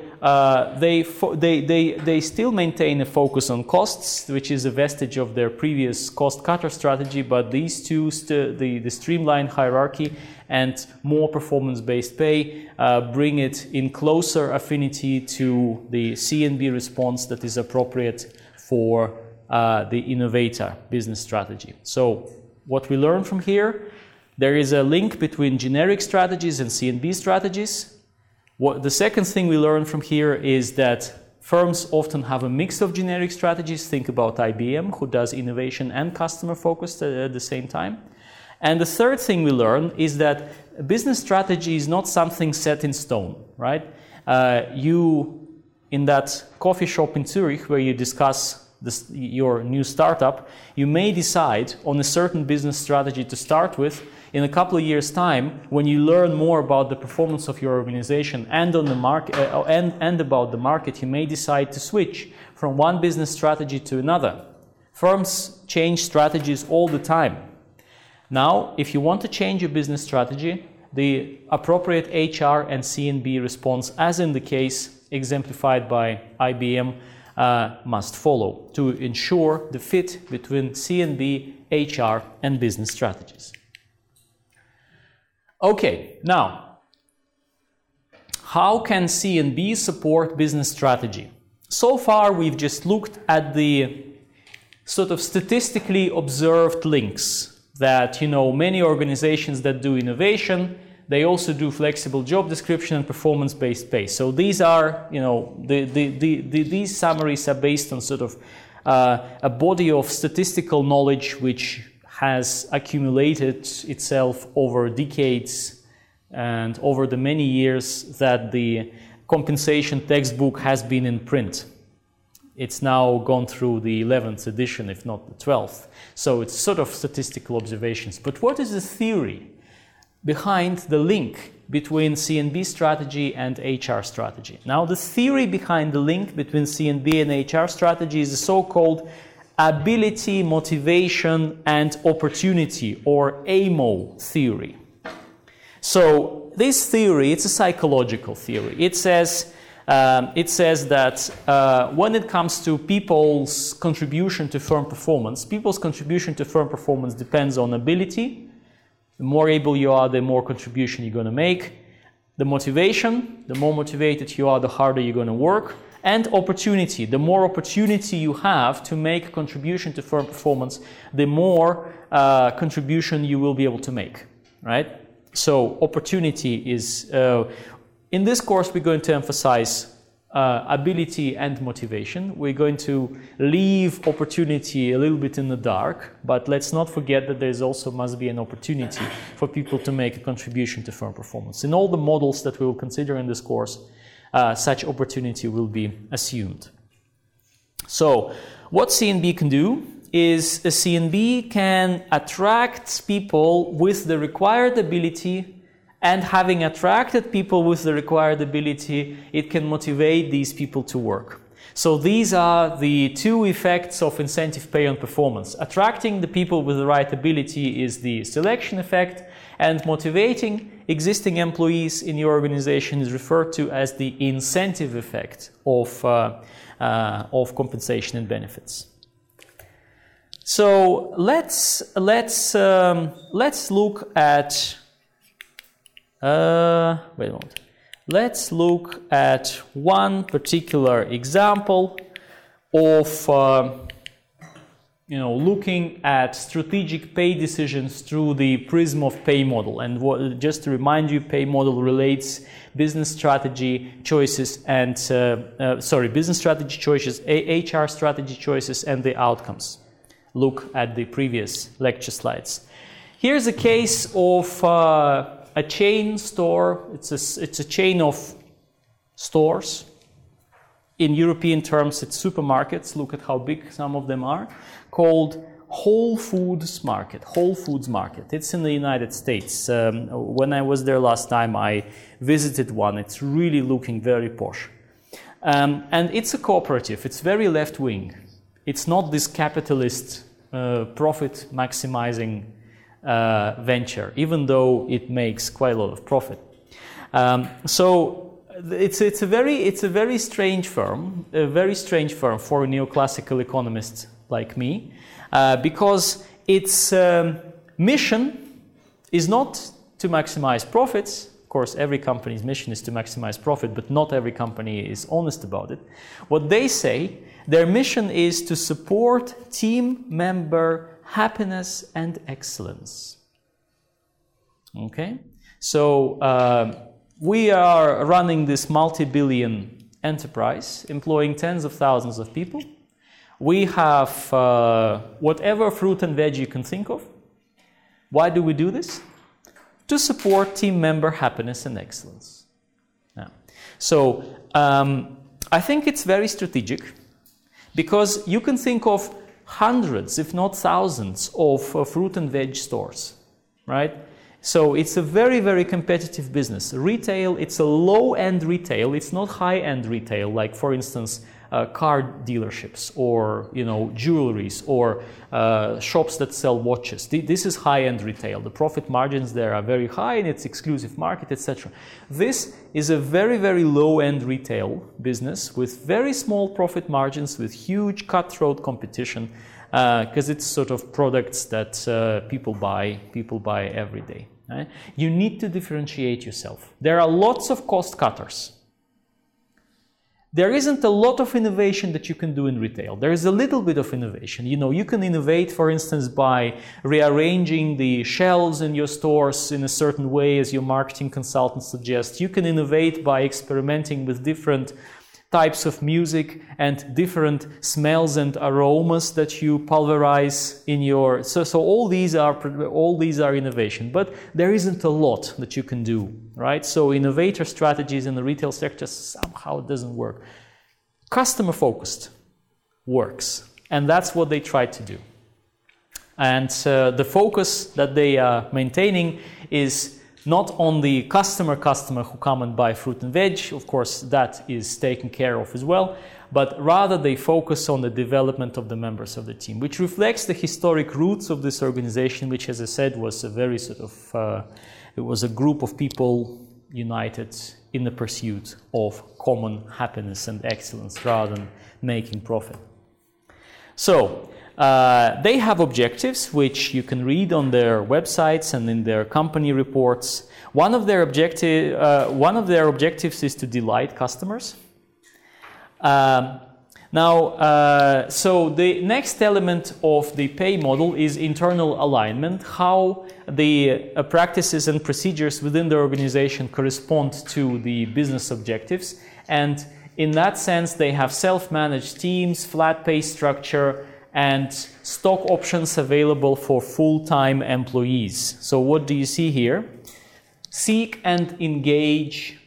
they still maintain a focus on costs, which is a vestige of their previous cost-cutter strategy, but these two, the streamlined hierarchy and more performance-based pay, bring it in closer affinity to the C&B response that is appropriate for the innovator business strategy. So what we learn from here, There is a link between generic strategies and C&B strategies. The second thing we learn from here is that firms often have a mix of generic strategies. Think about IBM, who does innovation and customer focused at the same time. And the third thing we learn is that a business strategy is not something set in stone, right? You, in that coffee shop in Zurich where you discuss your new startup, you may decide on a certain business strategy to start with. In a couple of years' time, when you learn more about the performance of your organization and on the market and about the market, you may decide to switch from one business strategy to another. Firms change strategies all the time. Now, if you want to change your business strategy, the appropriate HR and C&B response, as in the case exemplified by IBM, must follow to ensure the fit between C&B, HR, and business strategies. Okay, now, how can C&B support business strategy? So far, we've just looked at the sort of statistically observed links that, many organizations that do innovation, they also do flexible job description and performance-based pay. So these are, these summaries are based on sort of a body of statistical knowledge which has accumulated itself over decades and over the many years that the compensation textbook has been in print. It's now gone through the 11th edition, if not the 12th. So it's sort of statistical observations. But what is the theory behind the link between C&B strategy and HR strategy? Now, the theory behind the link between C&B and HR strategy is the so-called ability, motivation, and opportunity, or AMO theory. So this theory, it's a psychological theory. It says that when it comes to people's contribution to firm performance, people's contribution to firm performance depends on ability. The more able you are, the more contribution you're going to make. The motivation, the more motivated you are, the harder you're going to work. And opportunity, the more opportunity you have to make a contribution to firm performance, the more contribution you will be able to make, right? So opportunity is, in this course we're going to emphasize ability and motivation. We're going to leave opportunity a little bit in the dark, but let's not forget that there's also must be an opportunity for people to make a contribution to firm performance. In all the models that we will consider in this course, such opportunity will be assumed. So, what C&B can do is a C&B can attract people with the required ability, and having attracted people with the required ability, it can motivate these people to work. So these are the two effects of incentive pay on performance. Attracting the people with the right ability is the selection effect, and motivating existing employees in your organization is referred to as the incentive effect of compensation and benefits. So let's look at wait a moment. Let's look at one particular example of looking at strategic pay decisions through the prism of pay model. And just to remind you, pay model relates business strategy choices and business strategy choices, HR strategy choices, and the outcomes. Look at the previous lecture slides. Here's a case of a chain store. It's a chain of stores. In European terms, it's supermarkets. Look at how big some of them are. Called Whole Foods Market. Whole Foods Market. It's in the United States. When I was there last time, I visited one. It's really looking very posh. And it's a cooperative. It's very left-wing. It's not this capitalist profit maximizing venture, even though it makes quite a lot of profit. So it's a very strange firm, for a neoclassical economist like me, because its mission is not to maximize profits. Of course, every company's mission is to maximize profit, but not every company is honest about it. What they say, their mission is to support team member happiness and excellence. Okay, so we are running this multi-billion enterprise, employing tens of thousands of people. We have whatever fruit and veg you can think of. Why do we do this? To support team member happiness and excellence. Now, so I think it's very strategic, because you can think of hundreds, if not thousands, of fruit and veg stores, right? So it's a very, very competitive business. Retail, it's a low-end retail. It's not high-end retail, like, for instance, car dealerships or, you know, jewelries or shops that sell watches. This is high-end retail. The profit margins there are very high, and it's exclusive market, etc. This is a very, very low-end retail business with very small profit margins, with huge cutthroat competition, because it's sort of products that people buy every day. Right? You need to differentiate yourself. There are lots of cost cutters. There isn't a lot of innovation that you can do in retail. There is a little bit of innovation. You know, you can innovate, for instance, by rearranging the shelves in your stores in a certain way, as your marketing consultant suggests. You can innovate by experimenting with different types of music and different smells and aromas that you pulverize in your... So all these are innovation, but there isn't a lot that you can do, right? So innovator strategies in the retail sector, somehow it doesn't work. Customer focused works, and that's what they try to do. And the focus that they are maintaining is not on the customer who come and buy fruit and veg, of course that is taken care of as well, but rather they focus on the development of the members of the team, which reflects the historic roots of this organization, which, as I said, was a very sort of, it was a group of people united in the pursuit of common happiness and excellence rather than making profit. So, they have objectives which you can read on their websites and in their company reports. One of their objectives is to delight customers. So the next element of the pay model is internal alignment, how the practices and procedures within the organization correspond to the business objectives. And in that sense, they have self-managed teams, flat pay structure, and stock options available for full-time employees. So what do you see here? Seek and engage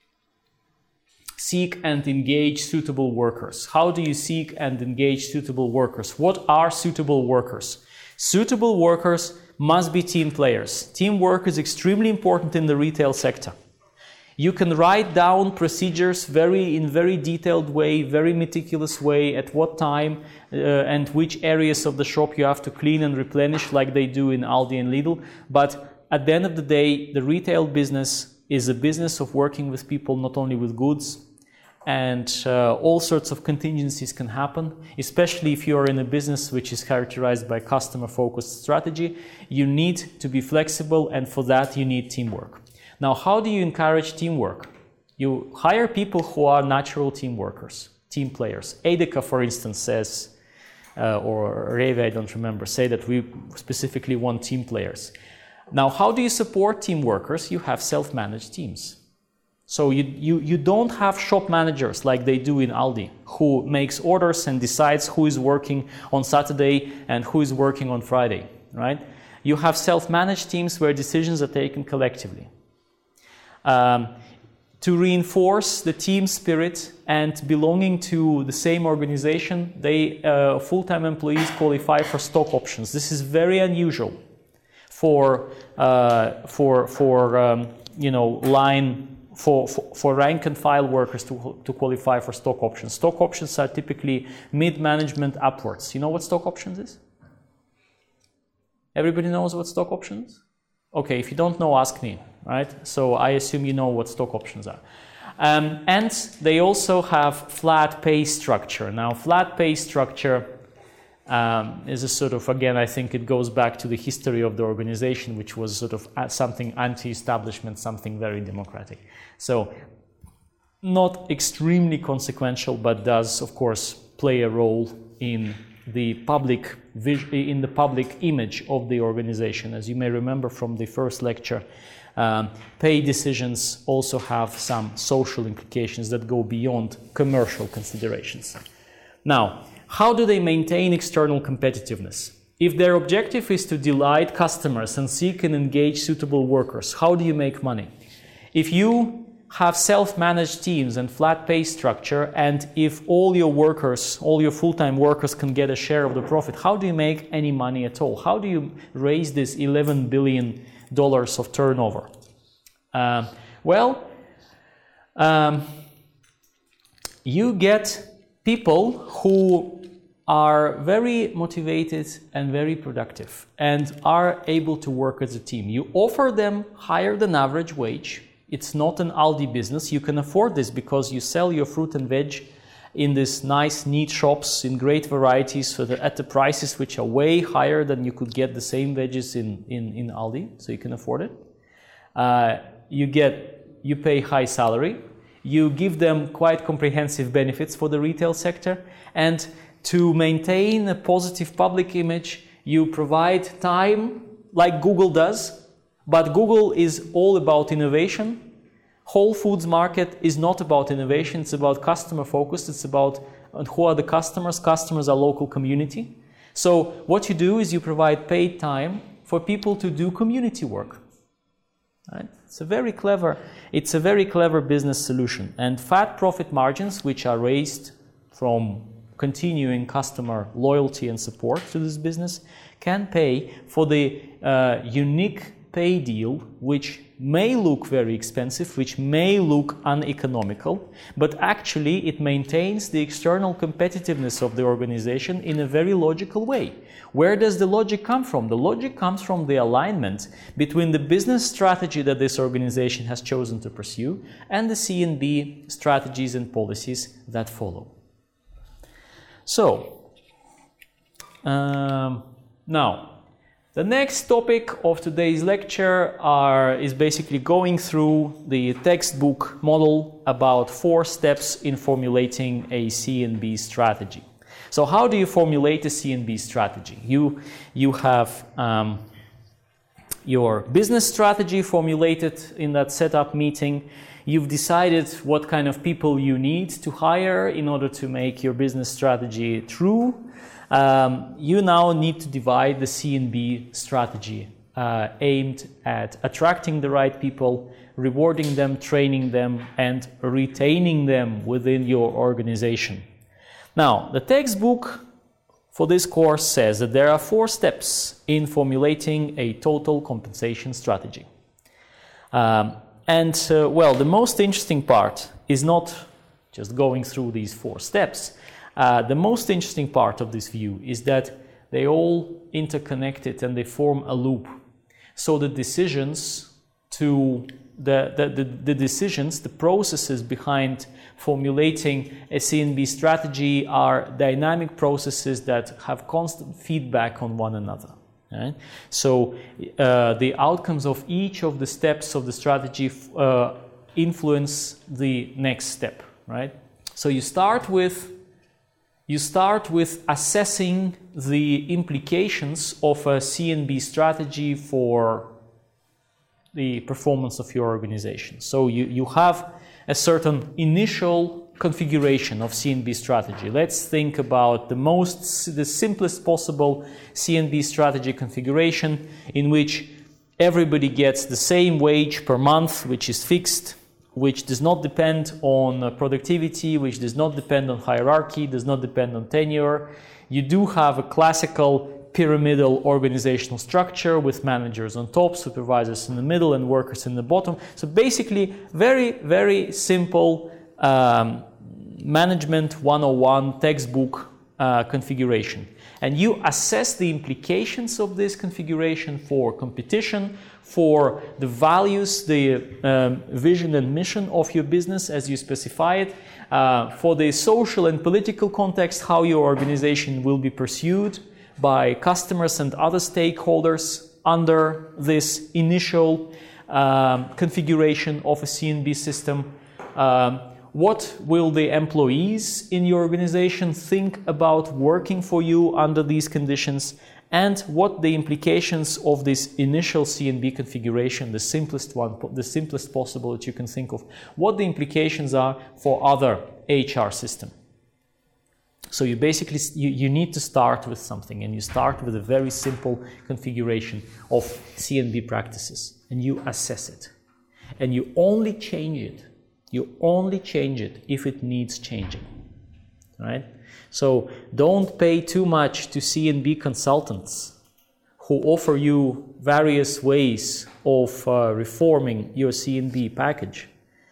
suitable workers. How do you seek and engage suitable workers? What are suitable workers? Suitable workers must be team players. Teamwork is extremely important in the retail sector. You can write down procedures in very detailed way, very meticulous way, at what time and which areas of the shop you have to clean and replenish, like they do in Aldi and Lidl. But at the end of the day, the retail business is a business of working with people, not only with goods. And all sorts of contingencies can happen, especially if you are in a business which is characterized by customer-focused strategy. You need to be flexible, and for that you need teamwork. Now, how do you encourage teamwork? You hire people who are natural team workers, team players. Edeka, for instance, says, or Rewe, I don't remember, say that we specifically want team players. Now, how do you support team workers? You have self-managed teams. So you don't have shop managers like they do in Aldi, who makes orders and decides who is working on Saturday and who is working on Friday, right? You have self-managed teams where decisions are taken collectively. To reinforce the team spirit and belonging to the same organization, full-time employees qualify for stock options. This is very unusual for rank and file workers to qualify for stock options. Stock options are typically mid-management upwards. You know what stock options is? Everybody knows what stock options is? Okay, if you don't know, ask me, right? So I assume you know what stock options are. And they also have flat pay structure. Now, flat pay structure is a sort of, again, I think it goes back to the history of the organization, which was sort of something anti-establishment, something very democratic. So not extremely consequential, but does, of course, play a role in the public image of the organization. As you may remember from the first lecture, pay decisions also have some social implications that go beyond commercial considerations. Now, how do they maintain external competitiveness? If their objective is to delight customers and seek and engage suitable workers, how do you make money? If you have self-managed teams and flat pay structure, and if all your workers, all your full-time workers can get a share of the profit, how do you make any money at all? How do you raise this $11 billion of turnover? You get people who are very motivated and very productive and are able to work as a team. You offer them higher than average wage. It's not an Aldi business. You can afford this because you sell your fruit and veg in these nice, neat shops in great varieties at the prices which are way higher than you could get the same veggies in Aldi, so you can afford it. You pay high salary. You give them quite comprehensive benefits for the retail sector, and to maintain a positive public image, you provide time like Google does, but Google is all about innovation. Whole Foods Market is not about innovation, it's about customer focus, it's about who are the customers. Customers are local community. So what you do is you provide paid time for people to do community work. Right? It's a very clever business solution. And fat profit margins, which are raised from continuing customer loyalty and support to this business, can pay for the unique pay deal, which may look very expensive, which may look uneconomical, but actually it maintains the external competitiveness of the organization in a very logical way. Where does the logic come from? The logic comes from the alignment between the business strategy that this organization has chosen to pursue and the C&B strategies and policies that follow. So, now, the next topic of today's lecture is basically going through the textbook model about 4 steps in formulating a C&B strategy. So how do you formulate a C&B strategy? You have your business strategy formulated in that setup meeting. You've decided what kind of people you need to hire in order to make your business strategy true. You now need to divide the C&B strategy aimed at attracting the right people, rewarding them, training them, and retaining them within your organization. Now, the textbook for this course says that there are 4 steps in formulating a total compensation strategy. The most interesting part is not just going through these 4 steps. The most interesting part of this view is that they all interconnected and they form a loop. So the decisions the processes behind formulating a C&B strategy are dynamic processes that have constant feedback on one another. Right? So the outcomes of each of the steps of the strategy influence the next step. Right? So you start with assessing the implications of a C&B strategy for the performance of your organization. So you have a certain initial configuration of C&B strategy. Let's think about the simplest possible C&B strategy configuration in which everybody gets the same wage per month, which is fixed, which does not depend on productivity, which does not depend on hierarchy, does not depend on tenure. You do have a classical pyramidal organizational structure with managers on top, supervisors in the middle, and workers in the bottom. So basically, very, very simple management 101 textbook configuration. And you assess the implications of this configuration for competition, for the values, the vision and mission of your business as you specify it, for the social and political context, how your organization will be pursued by customers and other stakeholders under this initial configuration of a C&B system. what will the employees in your organization think about working for you under these conditions, and what the implications of this initial CNB configuration, the simplest one, the simplest possible that you can think of, what the implications are for other HR system. So you basically, you need to start with something, and you start with a very simple configuration of CNB practices, and you assess it. And you only change it. You only change it if it needs changing, right? So don't pay too much to CNB consultants who offer you various ways of reforming your CNB package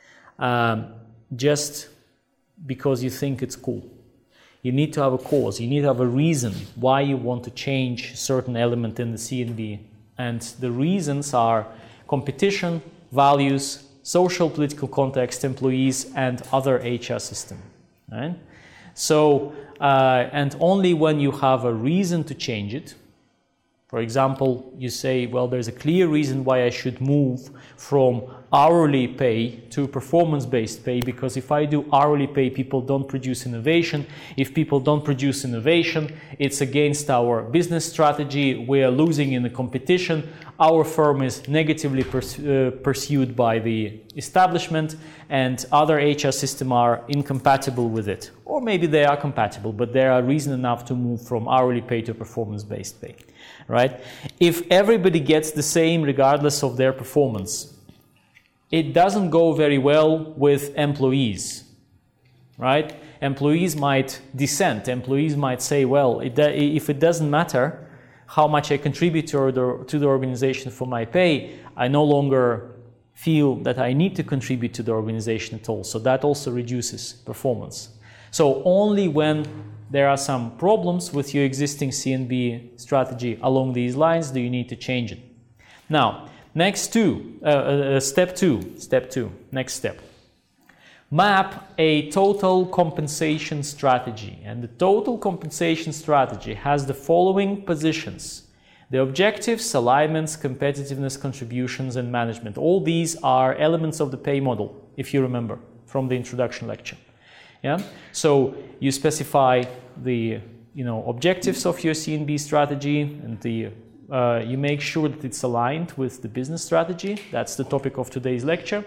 just because you think it's cool. You need to have a cause, you need to have a reason why you want to change certain element in the CNB. And the reasons are competition, values, social political context, employees, and other HR system, right? So, and only when you have a reason to change it, for example, you say, well, there's a clear reason why I should move from hourly pay to performance-based pay, because if I do hourly pay, people don't produce innovation. If people don't produce innovation, it's against our business strategy. We are losing in the competition. Our firm is negatively pursued by the establishment, and other HR systems are incompatible with it. Or maybe they are compatible, but there are reason enough to move from hourly pay to performance-based pay, right? If everybody gets the same regardless of their performance, it doesn't go very well with employees, right? Employees might dissent. Employees might say, well, if it doesn't matter how much I contribute to the organization for my pay, I no longer feel that I need to contribute to the organization at all. So that also reduces performance. So only when there are some problems with your existing CNB strategy along these lines do you need to change it. Now, next step two, next step. Map a total compensation strategy. And the total compensation strategy has the following positions: the objectives, alignments, competitiveness, contributions, and management. All these are elements of the pay model, if you remember from the introduction lecture. Yeah? So you specify the objectives of your CNB strategy, and you make sure that it's aligned with the business strategy. That's the topic of today's lecture.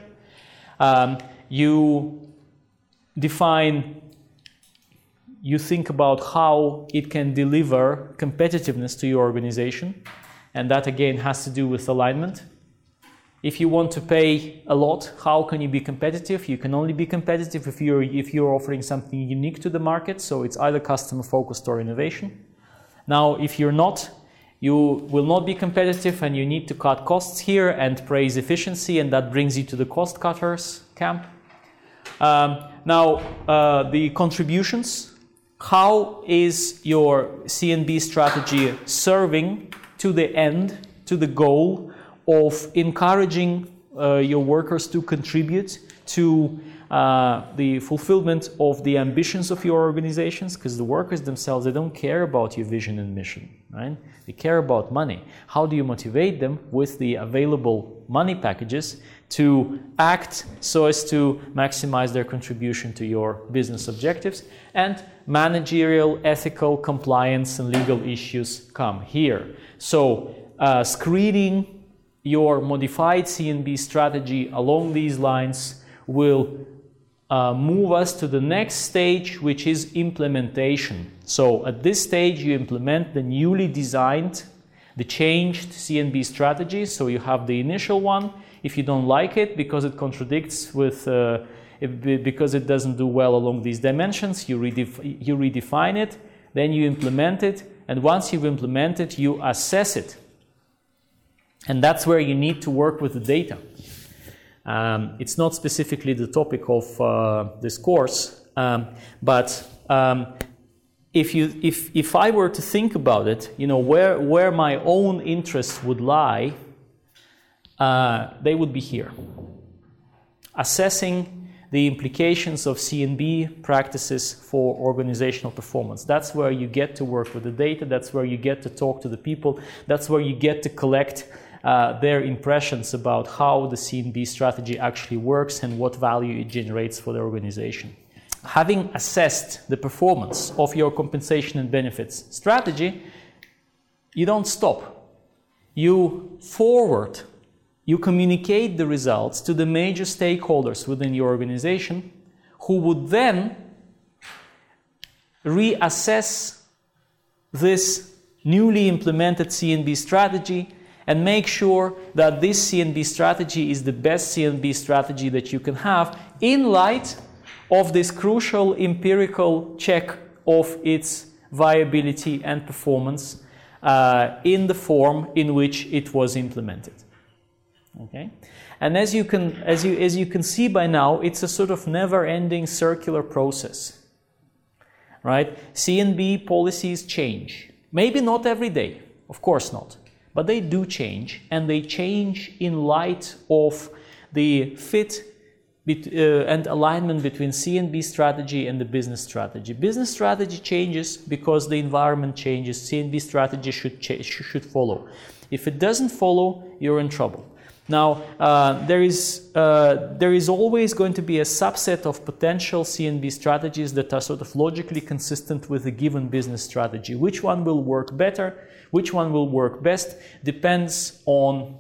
You think about how it can deliver competitiveness to your organization, and that again has to do with alignment. If you want to pay a lot, how can you be competitive? You can only be competitive if you're offering something unique to the market, so it's either customer focused or innovation. Now, if you're not, you will not be competitive, and you need to cut costs here and praise efficiency, and that brings you to the cost cutters camp. Now, the contributions. How is your CNB strategy serving to the end, to the goal of encouraging your workers to contribute to the fulfillment of the ambitions of your organizations? Because the workers themselves, they don't care about your vision and mission, right? They care about money. How do you motivate them with the available money packages to act so as to maximize their contribution to your business objectives? And managerial, ethical, compliance, and legal issues come here. So screening your modified CNB strategy along these lines will move us to the next stage, which is implementation. So at this stage, you implement the newly designed, the changed CNB strategy. So you have the initial one. If you don't like it because it contradicts with, because it doesn't do well along these dimensions, you redefine it, then you implement it, and once you've implemented, you assess it. And that's where you need to work with the data. It's not specifically the topic of this course, but if I were to think about it, where my own interests would lie, they would be here. Assessing the implications of CNB practices for organizational performance. That's where you get to work with the data. That's where you get to talk to the people. That's where you get to collect their impressions about how the C&B strategy actually works and what value it generates for the organization. Having assessed the performance of your compensation and benefits strategy, you don't stop. You forward, you communicate the results to the major stakeholders within your organization, who would then reassess this newly implemented C&B strategy and make sure that this C&B strategy is the best C&B strategy that you can have in light of this crucial empirical check of its viability and performance in the form in which it was implemented. Okay? And as you can see by now, it's a sort of never-ending circular process. Right? C&B policies change. Maybe not every day, of course not, but they do change, and they change in light of the fit and alignment between C&B strategy and the business strategy. Business strategy changes because the environment changes. C&B strategy should follow. If it doesn't follow, you're in trouble. Now, there is always going to be a subset of potential C&B strategies that are sort of logically consistent with a given business strategy. Which one will work better, which one will work best, depends on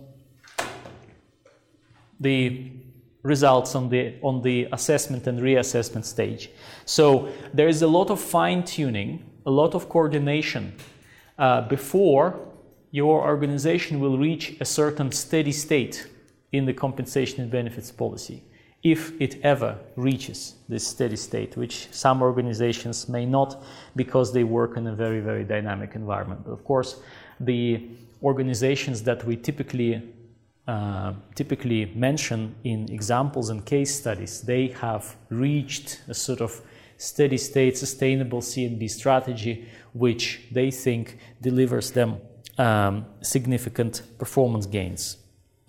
the results on the assessment and reassessment stage. So there is a lot of fine-tuning, a lot of coordination before your organization will reach a certain steady state in the compensation and benefits policy, if it ever reaches this steady state, which some organizations may not because they work in a very, very dynamic environment. But of course, the organizations that we typically mention in examples and case studies, they have reached a sort of steady state, sustainable C&B strategy, which they think delivers them significant performance gains.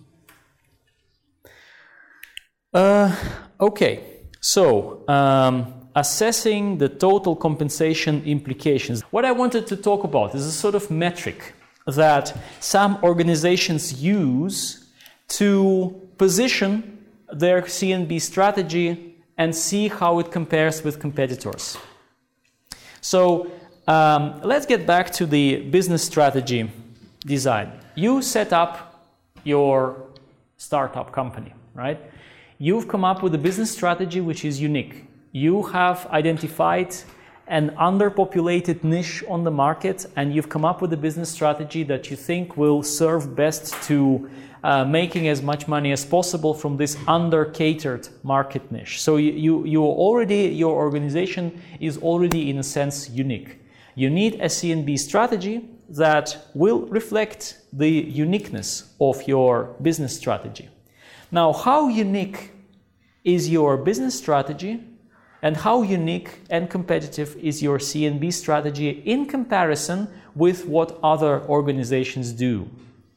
Okay, so assessing the total compensation implications. What I wanted to talk about is a sort of metric that some organizations use to position their C&B strategy and see how it compares with competitors. So let's get back to the business strategy design. You set up your startup company, right? You've come up with a business strategy which is unique. You have identified an underpopulated niche on the market, and you've come up with a business strategy that you think will serve best to making as much money as possible from this under-catered market niche. So your organization is already in a sense unique. You need a C&B strategy that will reflect the uniqueness of your business strategy. Now, how unique is your business strategy, and how unique and competitive is your C&B strategy in comparison with what other organizations do?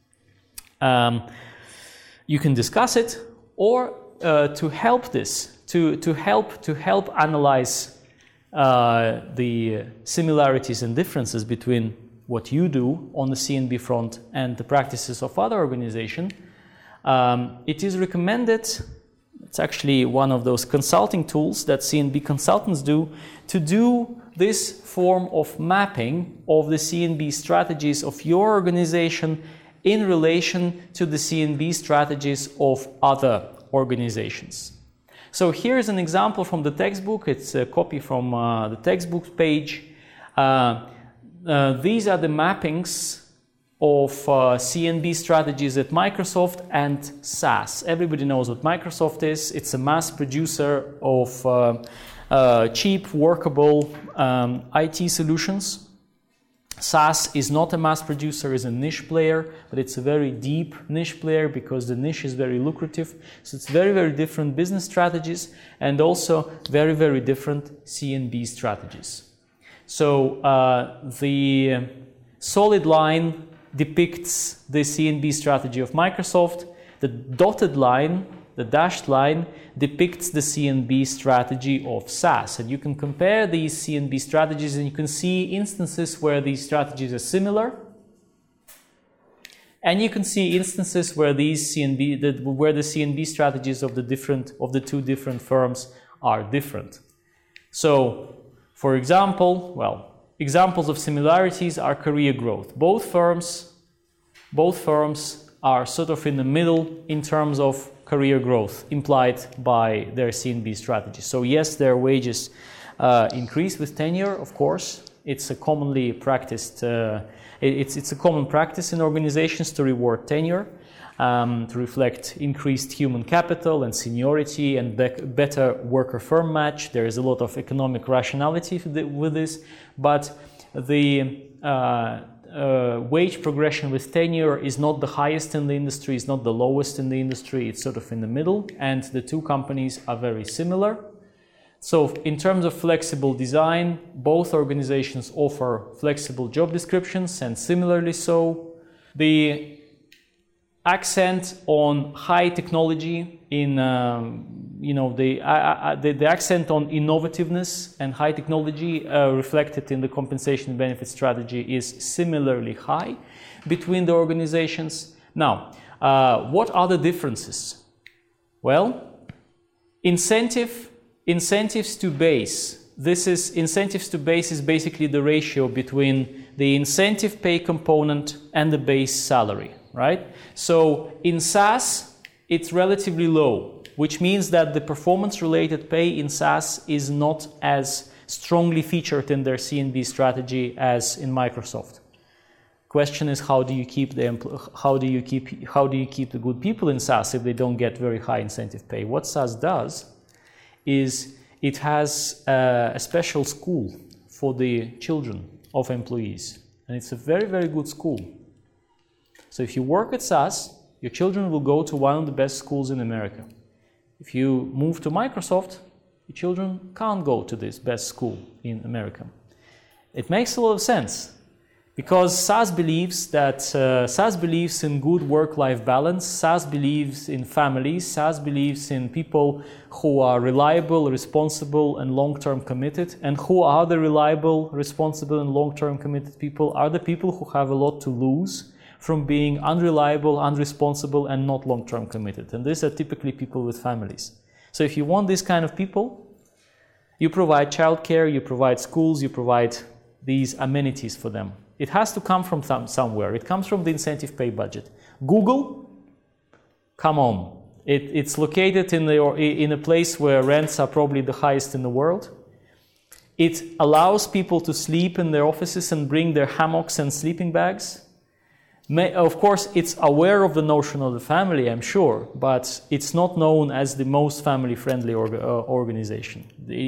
You can discuss it, or to help this, to help analyze the similarities and differences between what you do on the C&B front and the practices of other organizations. It is recommended, it's actually one of those consulting tools that C&B consultants do, to do this form of mapping of the C&B strategies of your organization in relation to the C&B strategies of other organizations. So here's an example from the textbook. It's a copy from the textbook page. These are the mappings of C&B strategies at Microsoft and SaaS. Everybody knows what Microsoft is. It's a mass producer of cheap, workable IT solutions. SaaS is not a mass producer, is a niche player, but it's a very deep niche player because the niche is very lucrative. So it's very, very different business strategies and also very, very different C&B strategies. So the solid line depicts the C&B strategy of Microsoft. The dotted line, the dashed line, depicts the C&B strategy of SaaS. And you can compare these C&B strategies and you can see instances where these strategies are similar And you can see instances where these where the CNB strategies of the two different firms are different. So, for example, examples of similarities are career growth. Both firms are sort of in the middle in terms of career growth implied by their CNB strategy. So yes, their wages increase with tenure, of course. It's a commonly practiced. It's a common practice in organizations to reward tenure, to reflect increased human capital and seniority and better worker-firm match. There is a lot of economic rationality with this, but the wage progression with tenure is not the highest in the industry, it's not the lowest in the industry, it's sort of in the middle, and the two companies are very similar. So in terms of flexible design, both organizations offer flexible job descriptions, and similarly so. The accent on high technology the accent on innovativeness and high technology reflected in the compensation and benefit strategy is similarly high between the organizations. Now, what are the differences? Well, incentives to base. Incentives to base is basically the ratio between the incentive pay component and the base salary, right? So in SaaS, it's relatively low, which means that the performance-related pay in SaaS is not as strongly featured in their CNB strategy as in Microsoft. Question is, how do you keep the good people in SaaS if they don't get very high incentive pay? What SaaS does is it has a special school for the children of employees, and it's a very, very good school. So if you work at SaaS, your children will go to one of the best schools in America. If you move to Microsoft, your children can't go to this best school in America. It makes a lot of sense, because SaaS believes in good work-life balance, SaaS believes in families, SaaS believes in people who are reliable, responsible, and long-term committed. And who are the reliable, responsible, and long-term committed people? Are the people who have a lot to lose from being unreliable, unresponsible, and not long-term committed. And these are typically people with families. So if you want these kind of people, you provide childcare, you provide schools, you provide these amenities for them. It has to come from somewhere. It comes from the incentive pay budget. Google, come on. It's located in a place where rents are probably the highest in the world. It allows people to sleep in their offices and bring their hammocks and sleeping bags. Of course, it's aware of the notion of the family, I'm sure, but it's not known as the most family-friendly organization.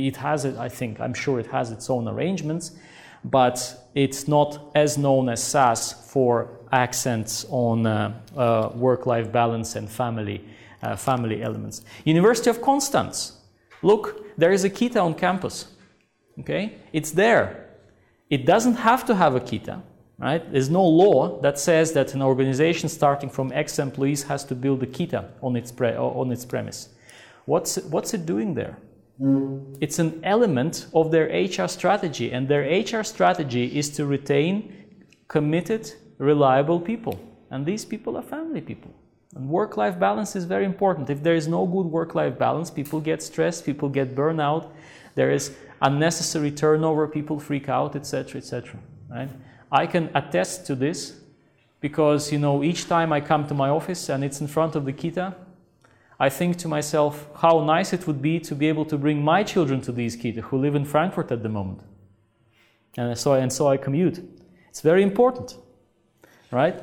I'm sure it has its own arrangements, but it's not as known as SaaS for accents on work-life balance and family elements. University of Constance. Look, there is a Kita on campus. Okay, it's there. It doesn't have to have a Kita. Right? There's no law that says that an organization starting from X employees has to build a Kita on its premise. What's it doing there? It's an element of their HR strategy, and their HR strategy is to retain committed, reliable people. And these people are family people. And work-life balance is very important. If there is no good work-life balance, people get stressed, people get burnout, there is unnecessary turnover, people freak out, etc., etc. Right? I can attest to this because, each time I come to my office and it's in front of the Kita, I think to myself how nice it would be to be able to bring my children to these Kita who live in Frankfurt at the moment. And so I commute. It's very important, right?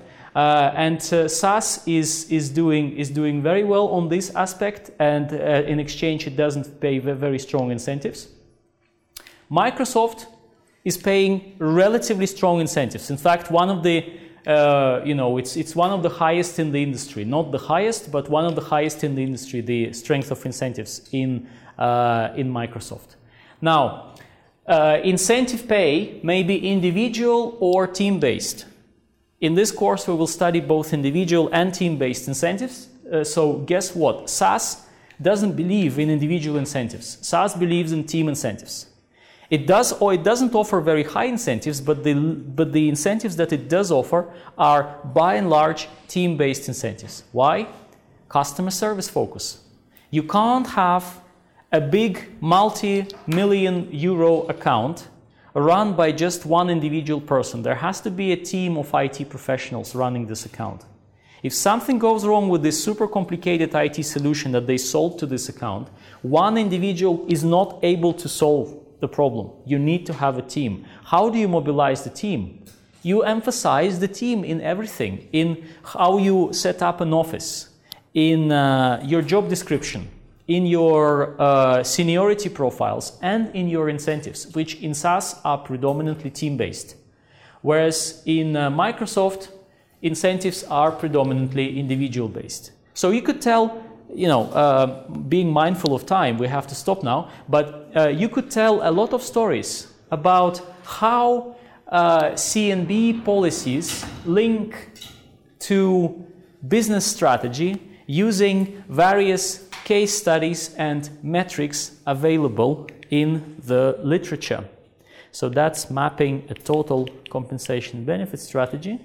SaaS is doing very well on this aspect, and in exchange it doesn't pay very strong incentives. Microsoft is paying relatively strong incentives. In fact, one of the it's one of the highest in the industry, not the highest, but one of the highest in the industry, the strength of incentives in Microsoft. Now, incentive pay may be individual or team-based. In this course, we will study both individual and team-based incentives. So guess what? SaaS doesn't believe in individual incentives. SaaS believes in team incentives. It does, or it doesn't offer very high incentives, but the incentives that it does offer are by and large team-based incentives. Why? Customer service focus. You can't have a big multi-million euro account run by just one individual person. There has to be a team of IT professionals running this account. If something goes wrong with this super complicated IT solution that they sold to this account, one individual is not able to solve the problem. You need to have a team. How do you mobilize the team? You emphasize the team in everything, in how you set up an office, in your job description, in your seniority profiles, and in your incentives, which in SaaS are predominantly team-based. Whereas in Microsoft, incentives are predominantly individual-based. So you could tell, being mindful of time, we have to stop now, but you could tell a lot of stories about how C&B policies link to business strategy using various case studies and metrics available in the literature. So that's mapping a total compensation benefit strategy.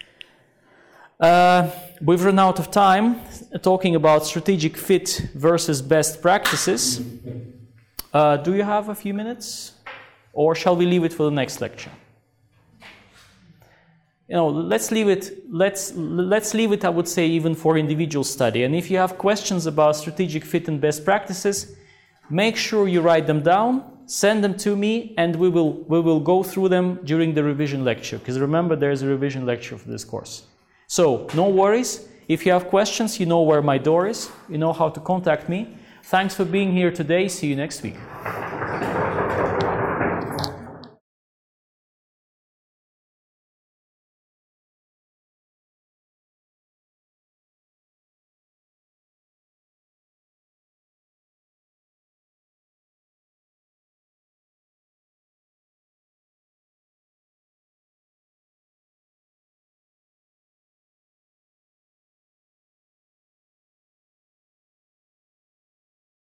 We've run out of time talking about strategic fit versus best practices. Do you have a few minutes? Or shall we leave it for the next lecture? Let's leave it, I would say, even for individual study. And if you have questions about strategic fit and best practices, make sure you write them down, send them to me, and we will go through them during the revision lecture. Because remember, there's a revision lecture for this course. So, no worries. If you have questions, you know where my door is. You know how to contact me. Thanks for being here today. See you next week.